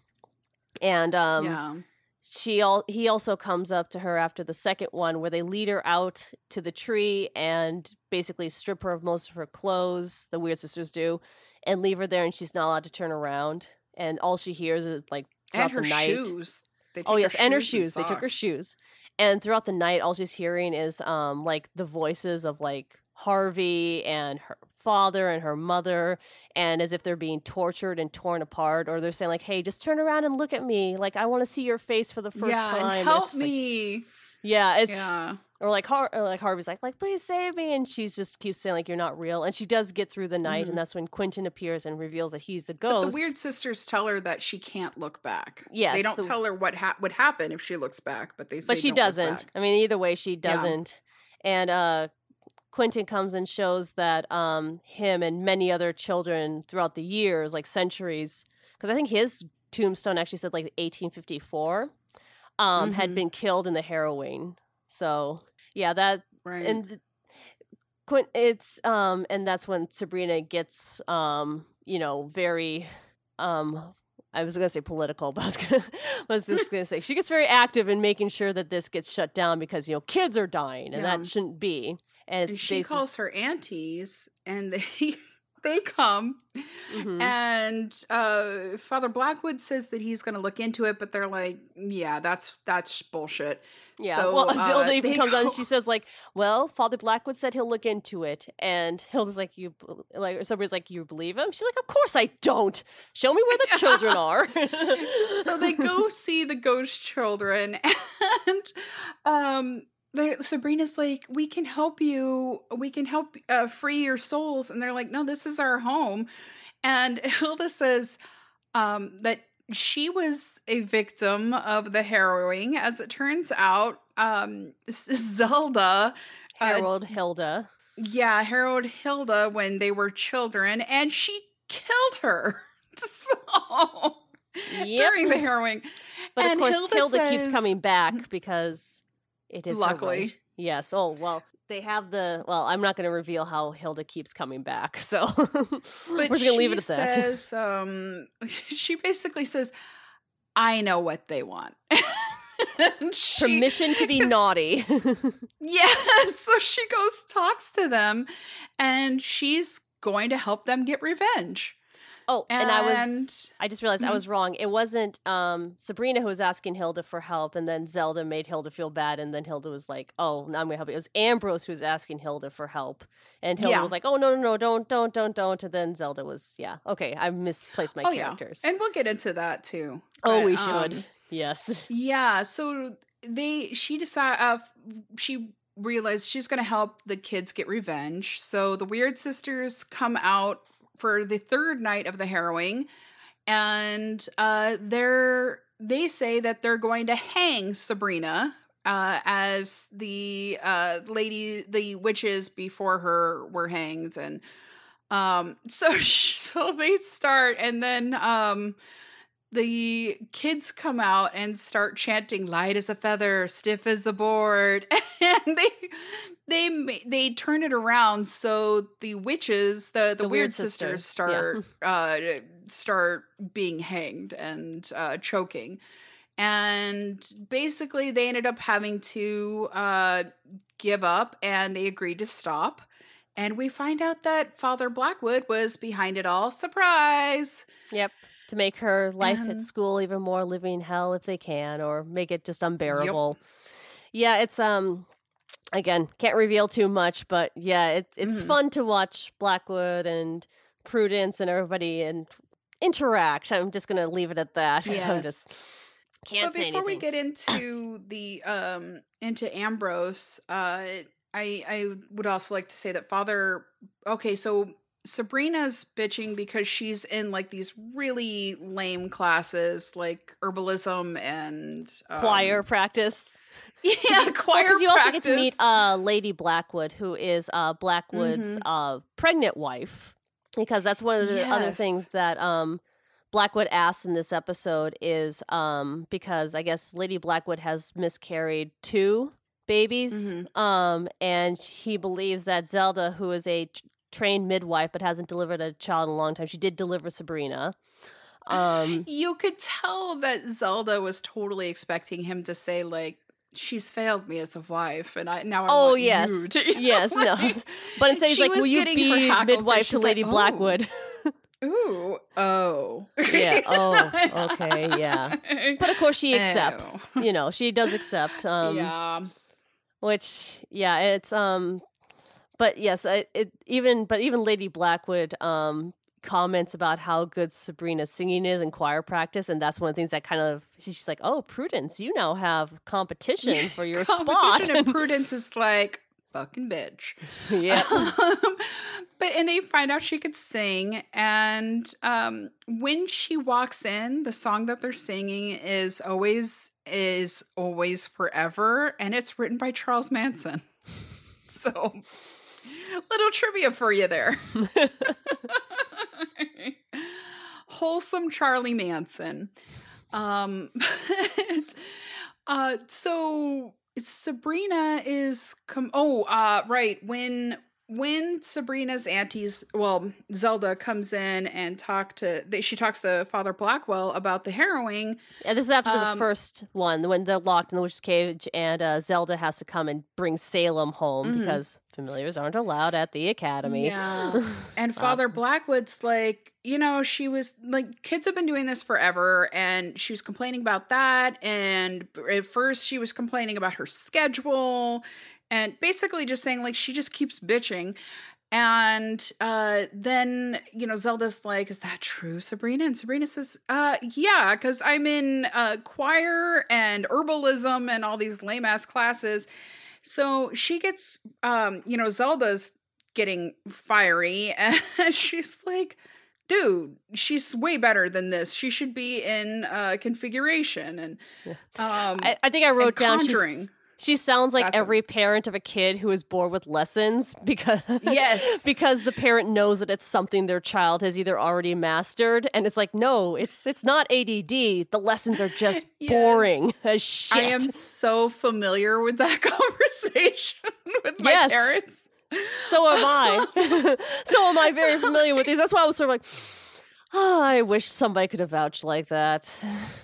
And um, yeah. she all he also comes up to her after the second one, where they lead her out to the tree and basically strip her of most of her clothes. The Weird Sisters do, and leave her there, and she's not allowed to turn around. And all she hears is like throughout And her the night. shoes. They Oh take yes, her and her shoes shoes. They took her socks. shoes, and throughout the night, all she's hearing is um like the voices of like Harvey and her father and her mother, and as if they're being tortured and torn apart, or they're saying like, "Hey, just turn around and look at me. Like, I want to see your face for the first yeah, time. and It's help just, like- me. yeah, it's Yeah. or like Har- or like Harvey's like, like please save me, and she's just keeps saying like you're not real, and she does get through the night, Mhm. and that's when Quentin appears and reveals that he's the But ghost. the Weird Sisters tell her that she can't look back. Yes, They don't the- tell her what ha- would happen if she looks back, but they say but she don't look doesn't. back. I mean, either way, she doesn't. And uh, Quentin comes and shows that um, him and many other children throughout the years, like centuries, because I think his tombstone actually said like eighteen fifty-four, um, had Mhm. been killed in the harrowing. So yeah, that Right. and Quint, it's um, and that's when Sabrina gets um, you know, very um. I was gonna say political, but I was, gonna, was just gonna say she gets very active in making sure that this gets shut down because you know kids are dying and Yeah. that shouldn't be. And it's and she basi- calls her aunties, and they they come, Mhm. and uh, Father Blackwood says that he's going to look into it, but they're like, "Yeah, that's that's bullshit." Yeah. So, well, uh, Zilda even they comes on go- and she says like, "Well, Father Blackwood said he'll look into it," and Hilda's like, "You like?" Somebody's like, "You believe him?" She's like, "Of course I don't. Show me where the children are." so they go see the ghost children, and um they're- Sabrina's like, we can help you, we can help uh, free your souls, and they're like, no, this is our home. And Hilda says um that she was a victim of the harrowing. As it turns out, um S- Zelda uh, Harold, Hilda. yeah, Harold Hilda when they were children, and she killed her. So Yep. during the harrowing. But and of course, Hilda Hilda, keeps says- coming back because it is her Luckily. right. Yes. Oh well, they have the. Well, I'm not going to reveal how Hilda keeps coming back, so But we're just going to leave it at she that. Says, um, she basically says, "I know what they want." And she- Permission to be it's- naughty. Yeah, so she goes, talks to them, and she's going to help them get revenge. Oh, and, I was. And- I just realized I Mhm. was wrong. It wasn't um, Sabrina who was asking Hilda for help, and then Zelda made Hilda feel bad, and then Hilda was like, "Oh, now I'm going to help you." It was Ambrose who was asking Hilda for help, and Hilda Yeah. was like, "Oh no, no, no, don't, don't, don't, don't." And then Zelda was, yeah, okay, I misplaced my oh characters. yeah, and we'll get into that too. oh, But, we should. um, Yes. Yeah, so they she decide uh she realized she's going to help the kids get revenge. So the Weird Sisters come out for the third night of the harrowing, and uh they're they say that they're going to hang Sabrina uh as the uh lady the witches before her were hanged. And um so so they start, and then um the kids come out and start chanting "light as a feather, stiff as a board," and they they ma- they turn it around so the witches, the the, The weird, Weird sisters, Sisters, start uh start being hanged and uh choking. And basically they ended up having to uh give up, and they agreed to stop. And we find out that Father Blackwood was behind it all. Surprise! Yep. To make her life at And- school even more living hell if they can, or make it just unbearable. Yeah, it's um again, can't reveal too much, but yeah, it, it's Mhm. fun to watch Blackwood and Prudence and everybody and interact. I'm just gonna leave it at that. I'm Yes. just can't But say before anything. we get into the um into Ambrose, uh I I would also like to say that Father okay, so Sabrina's bitching because she's in like these really lame classes like herbalism and um, choir practice. Yeah, choir Because you practice. also get to meet uh, Lady Blackwood, who is uh, Blackwood's Mm-hmm. uh, pregnant wife. Because that's one of the Yes. other things that um, Blackwood asks in this episode is um, because I guess Lady Blackwood has miscarried two babies. Mm-hmm. Um, and he believes that Zelda, who is a t- trained midwife but hasn't delivered a child in a long time, she did deliver Sabrina. Um, You could tell that Zelda was totally expecting him to say like, she's failed me as a wife, and I now I oh, want yes. you to. Yes, no. Like, But instead he's she like, was will you getting her be hackles where midwife to she's Lady like, "Oh." Blackwood? Ooh, oh, Yeah. Oh, okay. Yeah. But of course she accepts. Ew. You know, she does accept. Um, yeah, Which, yeah, it's um, but yes, it, it even but even Lady Blackwood um comments about how good Sabrina's singing is in choir practice, and that's one of the things that kind of she's like, oh, Prudence, you now have competition for your competition spot. and Prudence is like fucking bitch. Yeah. Um, but and they find out she could sing, and um, when she walks in, the song that they're singing is always is always forever, and it's written by Charles Manson. So, little trivia for you there. Wholesome Charlie Manson. Um, uh, so Sabrina is com- oh uh right when when Sabrina's aunties, well, Zelda comes in and talk to they, she talks to Father Blackwell about the harrowing. Yeah, this is after the Um, first one when they're locked in the witch's cage, and uh, Zelda has to come and bring Salem home Mhm. because familiars aren't allowed at the academy. Yeah. And Father Blackwood's like, you know, she was like, kids have been doing this forever. And she was complaining about that. And at first she was complaining about her schedule and basically just saying, like, she just keeps bitching. And uh, then, you know, Zelda's like, is that true, Sabrina? And Sabrina says, uh, yeah, because I'm in uh, choir and herbalism and all these lame ass classes. So she gets, um, you know, Zelda's getting fiery, and she's like, dude, she's way better than this. She should be in uh, configuration. And um, I, I think I wrote down she's- Conjuring. She sounds like That's every parent of a kid who is bored with lessons because Yes. because the parent knows that it's something their child has either already mastered, and it's like, no, it's it's not A D D. The lessons are just Yes. boring as shit. I am so familiar with that conversation with my Yes. parents. So am I. So am I very familiar with these. That's why I was sort of like, oh, I wish somebody could have vouched like that.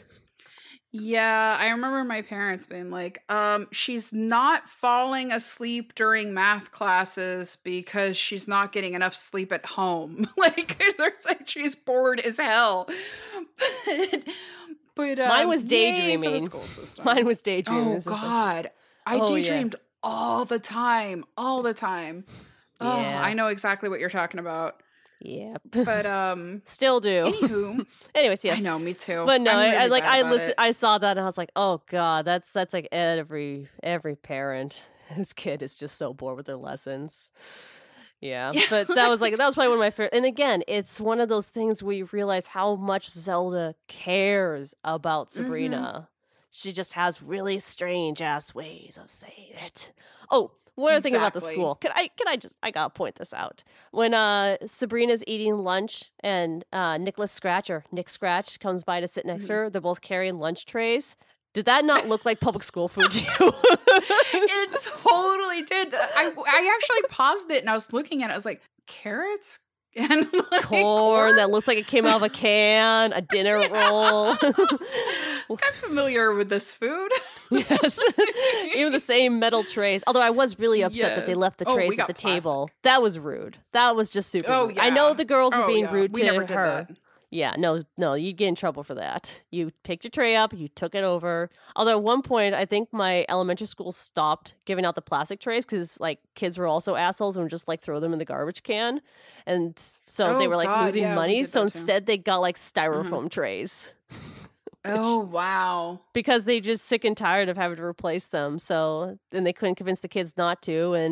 Yeah, I remember my parents being like, um, she's not falling asleep during math classes because she's not getting enough sleep at home. Like, there's like, she's bored as hell. But, but um, Mine was yay for the daydreaming. school system. Mine was daydreaming. Oh, This is like- God. I Oh, yeah. daydreamed all the time. All the time. Oh, Yeah. I know exactly what you're talking about. Yeah. But, um, Still do. anywho. Anyways, yes. I know, me too. But no, I'm I, really I like bad I about listen. it. I saw that and I was like, oh god, that's that's like every every parent whose kid is just so bored with their lessons. Yeah, Yeah. but that was like that was probably one of my favorite. And again, it's one of those things where you realize how much Zelda cares about Mm-hmm. Sabrina. She just has really strange ass ways of saying it. Oh, one other thing about the Exactly. school. Can I can I just I gotta point this out. When uh Sabrina's eating lunch and uh Nicholas Scratch or Nick Scratch comes by to sit next to her, they're both carrying lunch trays. Did that not look like public school food to you? It totally did. I I actually paused it and I was looking at it. I was like, carrots and like, Corn that looks like it came out of a can, a dinner roll. I'm familiar with this food. Yes. Even the same metal trays. Although I was really upset that they Yeah. left the Oh, we trays at got the plastic. table. That was rude. That was just super Oh, rude. I know yeah. the girls were Oh, being yeah. rude We to never did her. that. Yeah, no, no, you'd get in trouble for that. You picked your tray up, you took it over. Although at one point, I think my elementary school stopped giving out the plastic trays because like kids were also assholes and would just like throw them in the garbage can, and so they Oh, were like God, losing yeah, we money. did So that too. instead, they got like styrofoam trays Oh, wow. because they just sick and tired of having to replace them. So then they couldn't convince the kids not to, and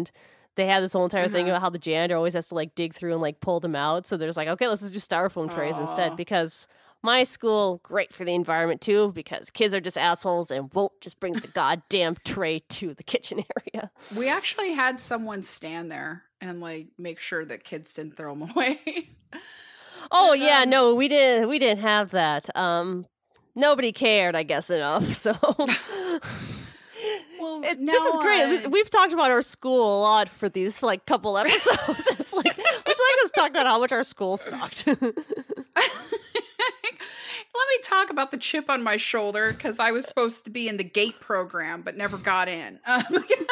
they had this whole entire Uh-huh. thing about how the janitor always has to like dig through and like pull them out. So there's like, okay, let's just do styrofoam trays Aw. instead, because my school, great for the environment too, because kids are just assholes and won't just bring the goddamn tray to the kitchen area. We actually had someone stand there and like make sure that kids didn't throw them away. Oh yeah, Um, no, we didn't. We didn't have that. Um, nobody cared, I guess, enough. So Well, it, now, this is great. uh, This- We've talked about our school a lot for these for like couple episodes. It's like it's like us talking about how much our school sucked. Let me talk about the chip on my shoulder because I was supposed to be in the GATE program but never got in. Um,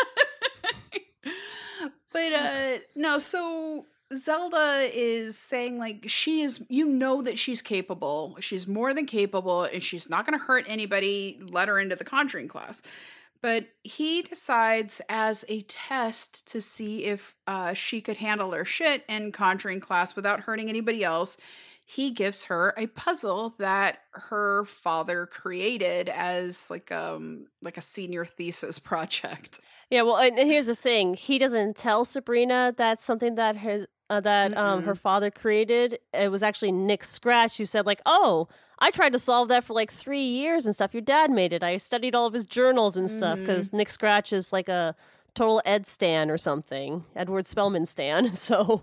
but uh, no, so Zelda is saying like she is, you know that she's capable. She's more than capable and she's not going to hurt anybody. Let her into the Conjuring class. But he decides as a test to see if uh, she could handle her shit in Conjuring class without hurting anybody else. He gives her a puzzle that her father created as like um like a senior thesis project. Yeah, well, and, and here's the thing: he doesn't tell Sabrina that's something that her uh, that um Mm-mm. her father created. It was actually Nick Scratch who said like, "Oh, I tried to solve that for like three years and stuff. Your dad made it. I studied all of his journals and stuff because Nick Scratch is like a total Ed stan or something, Edward Spellman stan." So.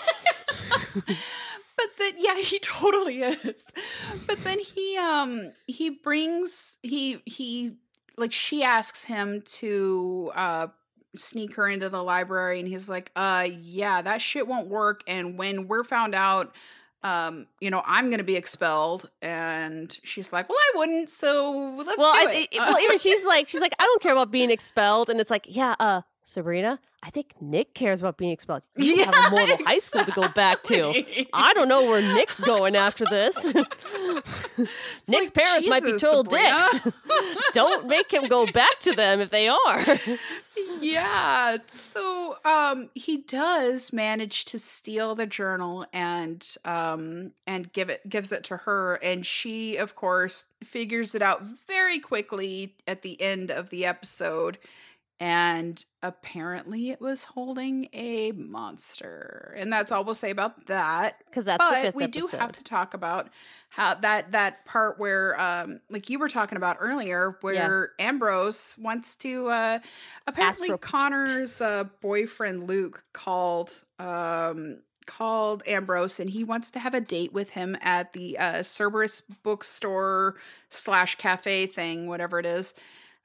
But then yeah, he totally is. But then he um he brings he he like she asks him to uh sneak her into the library and he's like, uh yeah, that shit won't work, and when we're found out, um, you know, I'm gonna be expelled. And she's like, well, I wouldn't, so let's Well, do I, it. it- well, even she's like, she's like, I don't care about being expelled, and it's like, yeah, uh, Sabrina, I think Nick cares about being expelled. You Yeah, have a mortal high school to go back to. exactly. I don't know where Nick's going after this. Nick's like, parents might be Jesus, total Sabrina. dicks. Don't make him go back to them if they are. Yeah, so um he does manage to steal the journal and um and give it gives it to her, and she of course figures it out very quickly at the end of the episode, and apparently it was holding a monster. And that's all we'll say about that. Because that's the But fifth we episode. do have to talk about how that that part where um like you were talking about earlier, where Ambrose wants to uh apparently Astral Connor's uh boyfriend Luke called um called Ambrose and he wants to have a date with him at the uh Cerberus bookstore slash cafe thing, whatever it is.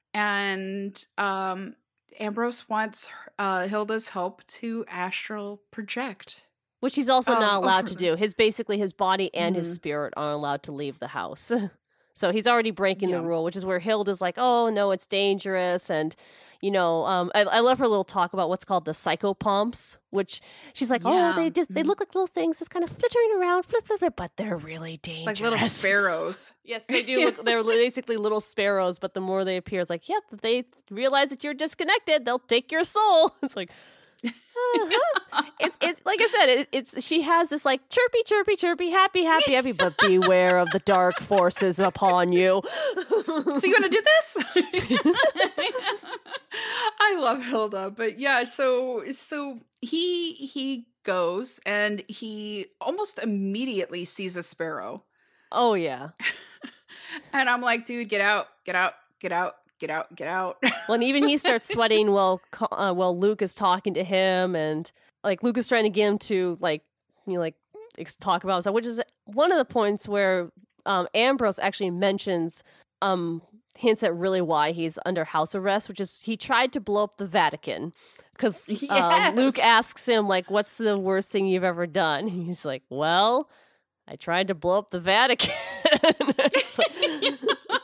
And um Ambrose wants uh Hilda's help to astral project. Which he's also Um, not allowed to over- do. His basically his body and his Mhm. spirit aren't allowed to leave the house. So he's already breaking Yeah. the rule, which is where Hilda's like, "Oh no, it's dangerous." And you know, um, I, I love her little talk about what's called the psychopomps, which she's like, Yeah. "Oh, they just they Mhm. look like little things just kind of flittering around, flip, flip, flip, but they're really dangerous." Like little sparrows. Yes, they do. Look, they're basically little sparrows, but the more they appear, it's like, yep, if they realize that you're disconnected, they'll take your soul. It's like, uh-huh. it's it's like I said, it, it's she has this like chirpy, chirpy, chirpy, happy, happy, happy, but beware of the dark forces upon you. So you want to do this? I love Hilda, but yeah. So so he he goes and he almost immediately sees a sparrow, Oh yeah. and I'm like, dude, get out, get out, get out, get out, get out. Well, and even he starts sweating while Co- uh, while Luke is talking to him, and like Luke is trying to get him to like you know like ex- talk about himself, which is one of the points where um, Ambrose actually mentions um, hints at really why he's under house arrest, which is he tried to blow up the Vatican. Because Yes. um, Luke asks him, like, what's the worst thing you've ever done? And he's like, well, I tried to blow up the Vatican. It's like-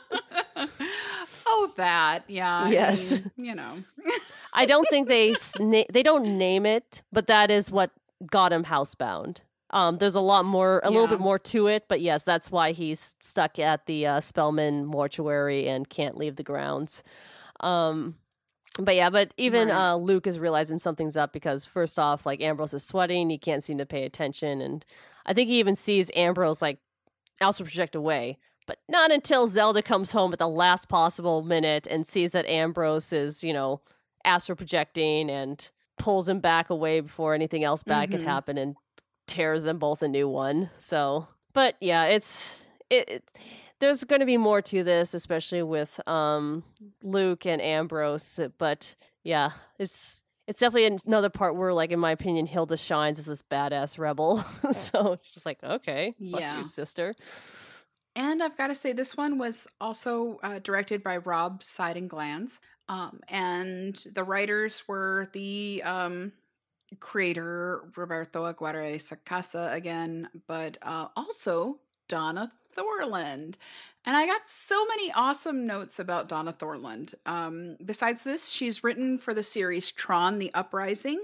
Oh, that, yeah. I Yes. mean, you know. I don't think they sna- they don't name it, but that is what got him housebound. Um, there's a lot more, a little Yeah. bit more to it, but yes, that's why he's stuck at the uh, Spellman mortuary and can't leave the grounds. Um, but yeah, but even Right. uh, Luke is realizing something's up because first off, like Ambrose is sweating, he can't seem to pay attention, and I think he even sees Ambrose like astral project away. But not until Zelda comes home at the last possible minute and sees that Ambrose is, you know, astral projecting and pulls him back away before anything else bad Mm-hmm. could happen and tears them both a new one. So, but yeah, it's it. it there's going to be more to this, especially with um, Luke and Ambrose. But yeah, it's it's definitely another part where, like, in my opinion, Hilda shines as this badass rebel. So it's just like, okay, fuck Yeah. you, sister. And I've got to say, this one was also uh, directed by Rob Seidenglans. Um, and the writers were the um, creator, Roberto Aguirre Sacasa again, but uh, also Donna Thorland. And I got so many awesome notes about Donna Thorland. Um, besides this, she's written for the series Tron: The Uprising.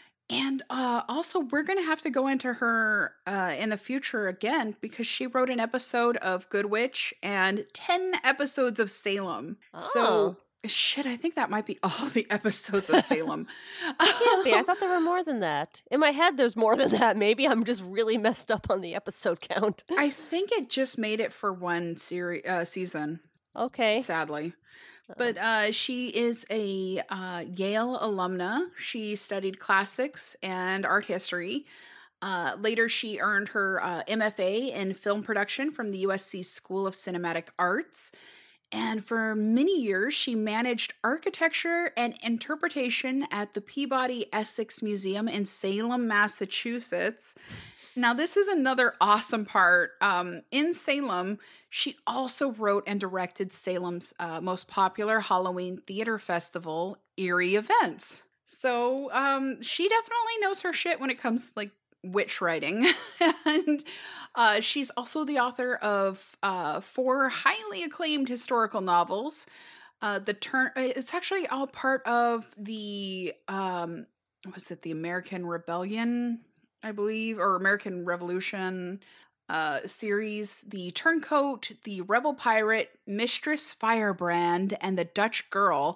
And uh, also, we're going to have to go into her uh, in the future again because she wrote an episode of Good Witch and ten episodes of Salem. Oh. So, shit, I think that might be all the episodes of Salem. Can't be. I thought there were more than that. In my head, there's more than that. Maybe I'm just really messed up on the episode count. I think it just made it for one series uh, season, Okay. sadly. But uh, she is a uh, Yale alumna. She studied classics and art history. Uh, later, she earned her uh, M F A in film production from the U S C School of Cinematic Arts. And for many years, she managed architecture and interpretation at the Peabody Essex Museum in Salem, Massachusetts. Now, this is another awesome part. Um, in Salem, she also wrote and directed Salem's uh, most popular Halloween theater festival, Eerie Events. So um, she definitely knows her shit when it comes to, like, witch writing. And uh, she's also the author of uh, four highly acclaimed historical novels. Uh, the turn it's actually all part of the um, was it the American Rebellion, I believe, or American Revolution uh, series, The Turncoat, The Rebel Pirate, Mistress Firebrand, and The Dutch Girl.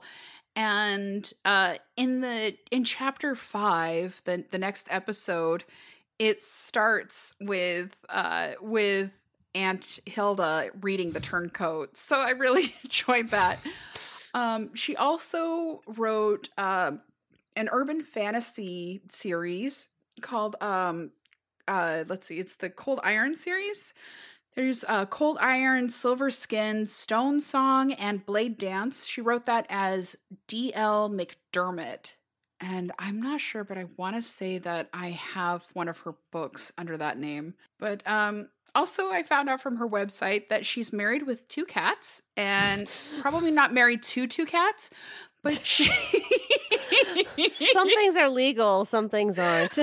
And uh, in the in chapter five, the the next episode, it starts with uh, with Aunt Hilda reading The Turncoat. So I really enjoyed that. Um, she also wrote uh, an urban fantasy series called um uh let's see, it's the Cold Iron series. There's uh Cold Iron, Silver Skin, Stone Song, and Blade Dance. She wrote that as D L McDermott. And I'm not sure, but I want to say that I have one of her books under that name. But um also I found out from her website that she's married with two cats, and probably not married to two cats, but she Some things are legal, some things aren't.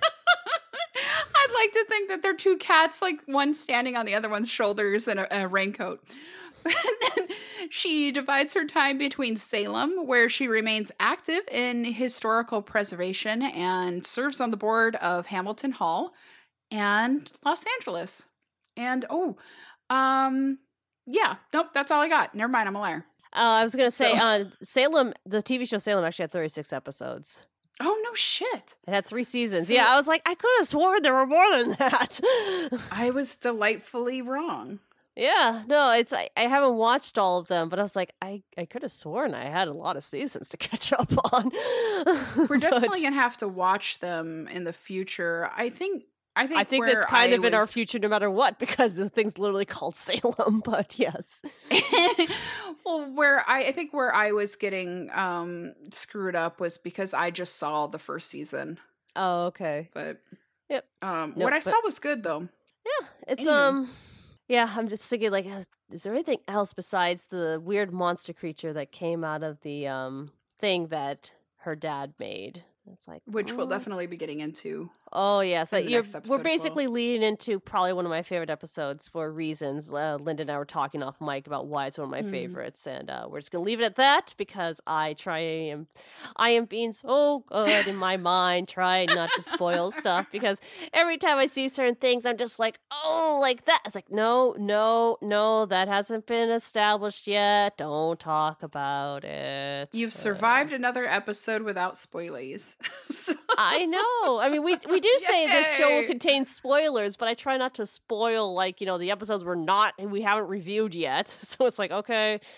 I'd like to think that they're two cats, like one standing on the other one's shoulders in a, a raincoat. And then she divides her time between Salem, where she remains active in historical preservation and serves on the board of Hamilton Hall, and Los Angeles. And, oh, um, yeah, nope, that's all I got. Never mind, I'm a liar. Uh, I was going to say, So- uh, Salem, the T V show Salem actually had thirty-six episodes. Oh, no shit. It had three seasons. So- yeah, I was like, I could have sworn there were more than that. I was delightfully wrong. Yeah, no, it's I, I haven't watched all of them, but I was like, I, I could have sworn I had a lot of seasons to catch up on. We're definitely But going to have to watch them in the future. I think I think I think where that's kind I of in our was- future no matter what, because the thing's literally called Salem, but yes. Well, where I, I think where I was getting um screwed up was because I just saw the first season. Oh, okay. But Yep. Um Nope, what I but- saw was good though. Yeah, it's Anywho. um yeah, I'm just thinking like uh, is there anything else besides the weird monster creature that came out of the um thing that her dad made? It's like Which we'll oh. definitely be getting into. Oh yeah, so in the you're, next episode we're as well. basically leading into probably one of my favorite episodes for reasons. Uh, Linda and I were talking off mic about why it's one of my Mhm. favorites, and uh, we're just gonna leave it at that because I try am I am being so good in my mind, trying not to spoil stuff because every time I see certain things, I'm just like, oh, like that. It's like no, no, no, that hasn't been established yet. Don't talk about it. You've Uh, survived another episode without spoilies. So- I know. I mean, we we do say this show will Yay! contain spoilers, but I try not to spoil like you know the episodes we're not we haven't reviewed yet. So it's like okay,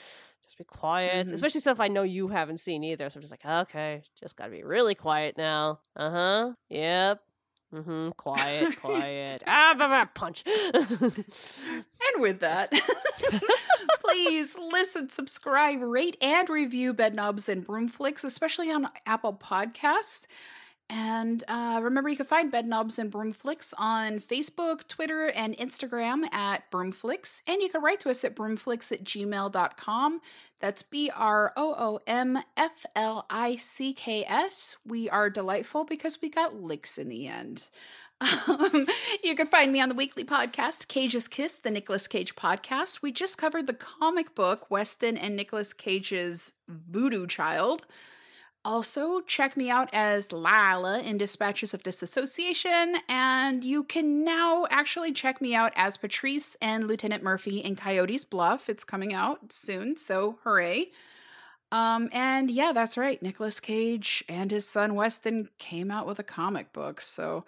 Just be quiet. Mhm. Especially stuff I know you haven't seen either. So I'm just like, okay, just gotta be really quiet now. Uh-huh. Yep. Mm-hmm. Quiet, quiet. Ah, bah, bah, punch. And with that, please listen, subscribe, rate, and review Bedknobs and Broomflicks, especially on Apple Podcasts. And uh, remember, you can find Bedknobs and Broomflicks on Facebook, Twitter, and Instagram at Broomflicks. And you can write to us at broomflicks at gmail dot com. That's B R O O M F L I C K S. We are delightful because we got licks in the end. Um, you can find me on the weekly podcast, Cage's Kiss, the Nicolas Cage podcast. We just covered the comic book, Weston and Nicolas Cage's Voodoo Child. Also, check me out as Lila in Dispatches of Disassociation, and you can now actually check me out as Patrice and Lieutenant Murphy in Coyote's Bluff. It's coming out soon, so hooray. Um, and yeah, that's right. Nicolas Cage and his son Weston came out with a comic book, so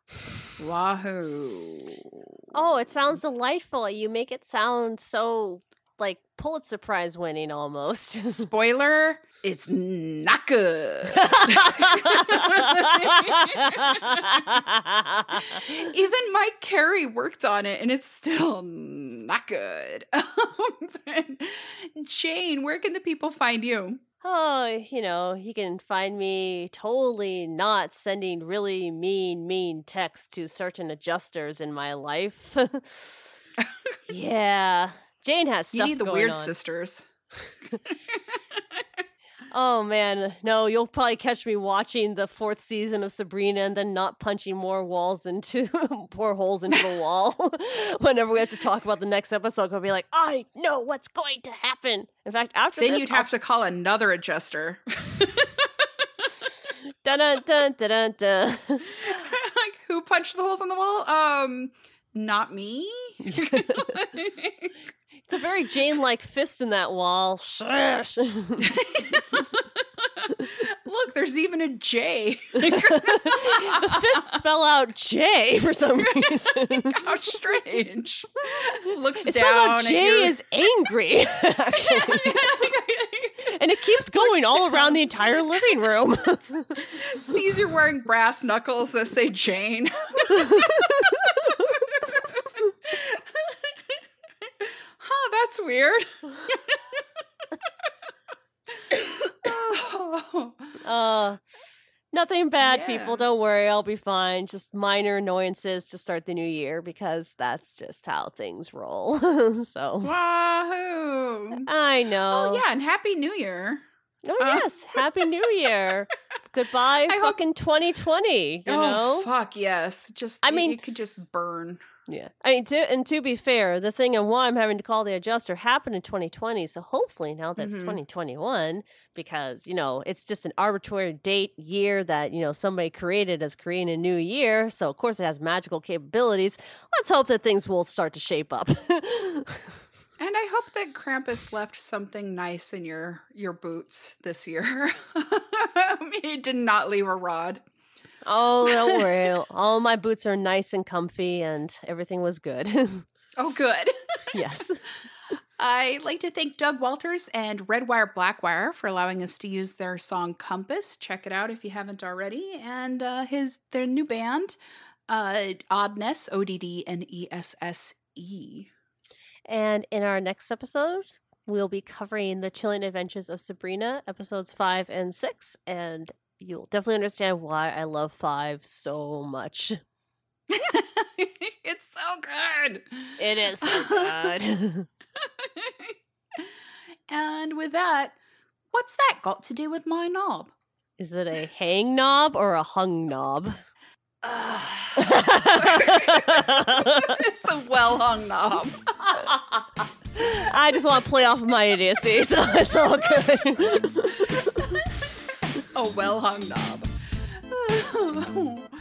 wahoo. Oh, it sounds delightful. You make it sound so, like, Pulitzer Prize winning almost. Spoiler, it's not good. Even Mike Carey worked on it, and it's still not good. Jane, where can the people find you? Oh, you know, you can find me totally not sending really mean, mean texts to certain adjusters in my life. Yeah. Jane has stuff going on. You need the weird sisters. Oh, man. No, you'll probably catch me watching the fourth season of Sabrina and then not punching more walls into, more holes into the wall. Whenever we have to talk about the next episode, I'll be like, I know what's going to happen. In fact, after then this... Then you'd I'll... have to call another adjuster. Dun dun dun dun dun dun. Like, who punched the holes in the wall? Um, not me. It's a very Jane-like fist in that wall. Shush. Look, there's even a J. The fists spell out J for some reason. How strange. Looks it down. spells out J your... is angry, actually. And it keeps going all around the entire living room. Sees you're wearing brass knuckles that say Jane. Huh, that's weird. Oh. Uh, nothing bad, Yeah. people. Don't worry. I'll be fine. Just minor annoyances to start the new year because that's just how things roll. So. Wahoo. I know. Oh, yeah, and Happy New Year. Oh, Uh, yes. Happy New Year. Goodbye, I fucking hope- twenty twenty, you oh, know? fuck, yes. Just, I I mean, mean- it could just burn. Yeah. I mean, to, and to be fair, the thing and why I'm having to call the adjuster happened in twenty twenty. So hopefully now that's Mhm. twenty twenty-one because, you know, it's just an arbitrary date, year that, you know, somebody created as creating a new year. So, of course, it has magical capabilities. Let's hope that things will start to shape up. And I hope that Krampus left something nice in your your boots this year. He did not leave a rod. Oh, don't worry. All my boots are nice and comfy and everything was good. Oh, good. Yes. I'd like to thank Doug Walters and Redwire Blackwire for allowing us to use their song Compass. Check it out if you haven't already. And uh, his their new band, uh, Oddness, O D D N E S S E. And in our next episode, we'll be covering the Chilling Adventures of Sabrina, episodes five and six. And you'll definitely understand why I love five so much. It's so good. It is so good. And with that, what's that got to do with my knob? Is it a hang knob or a hung knob? It's a well hung knob. I just want to play off of my idiocy, so it's all good. A well hung knob.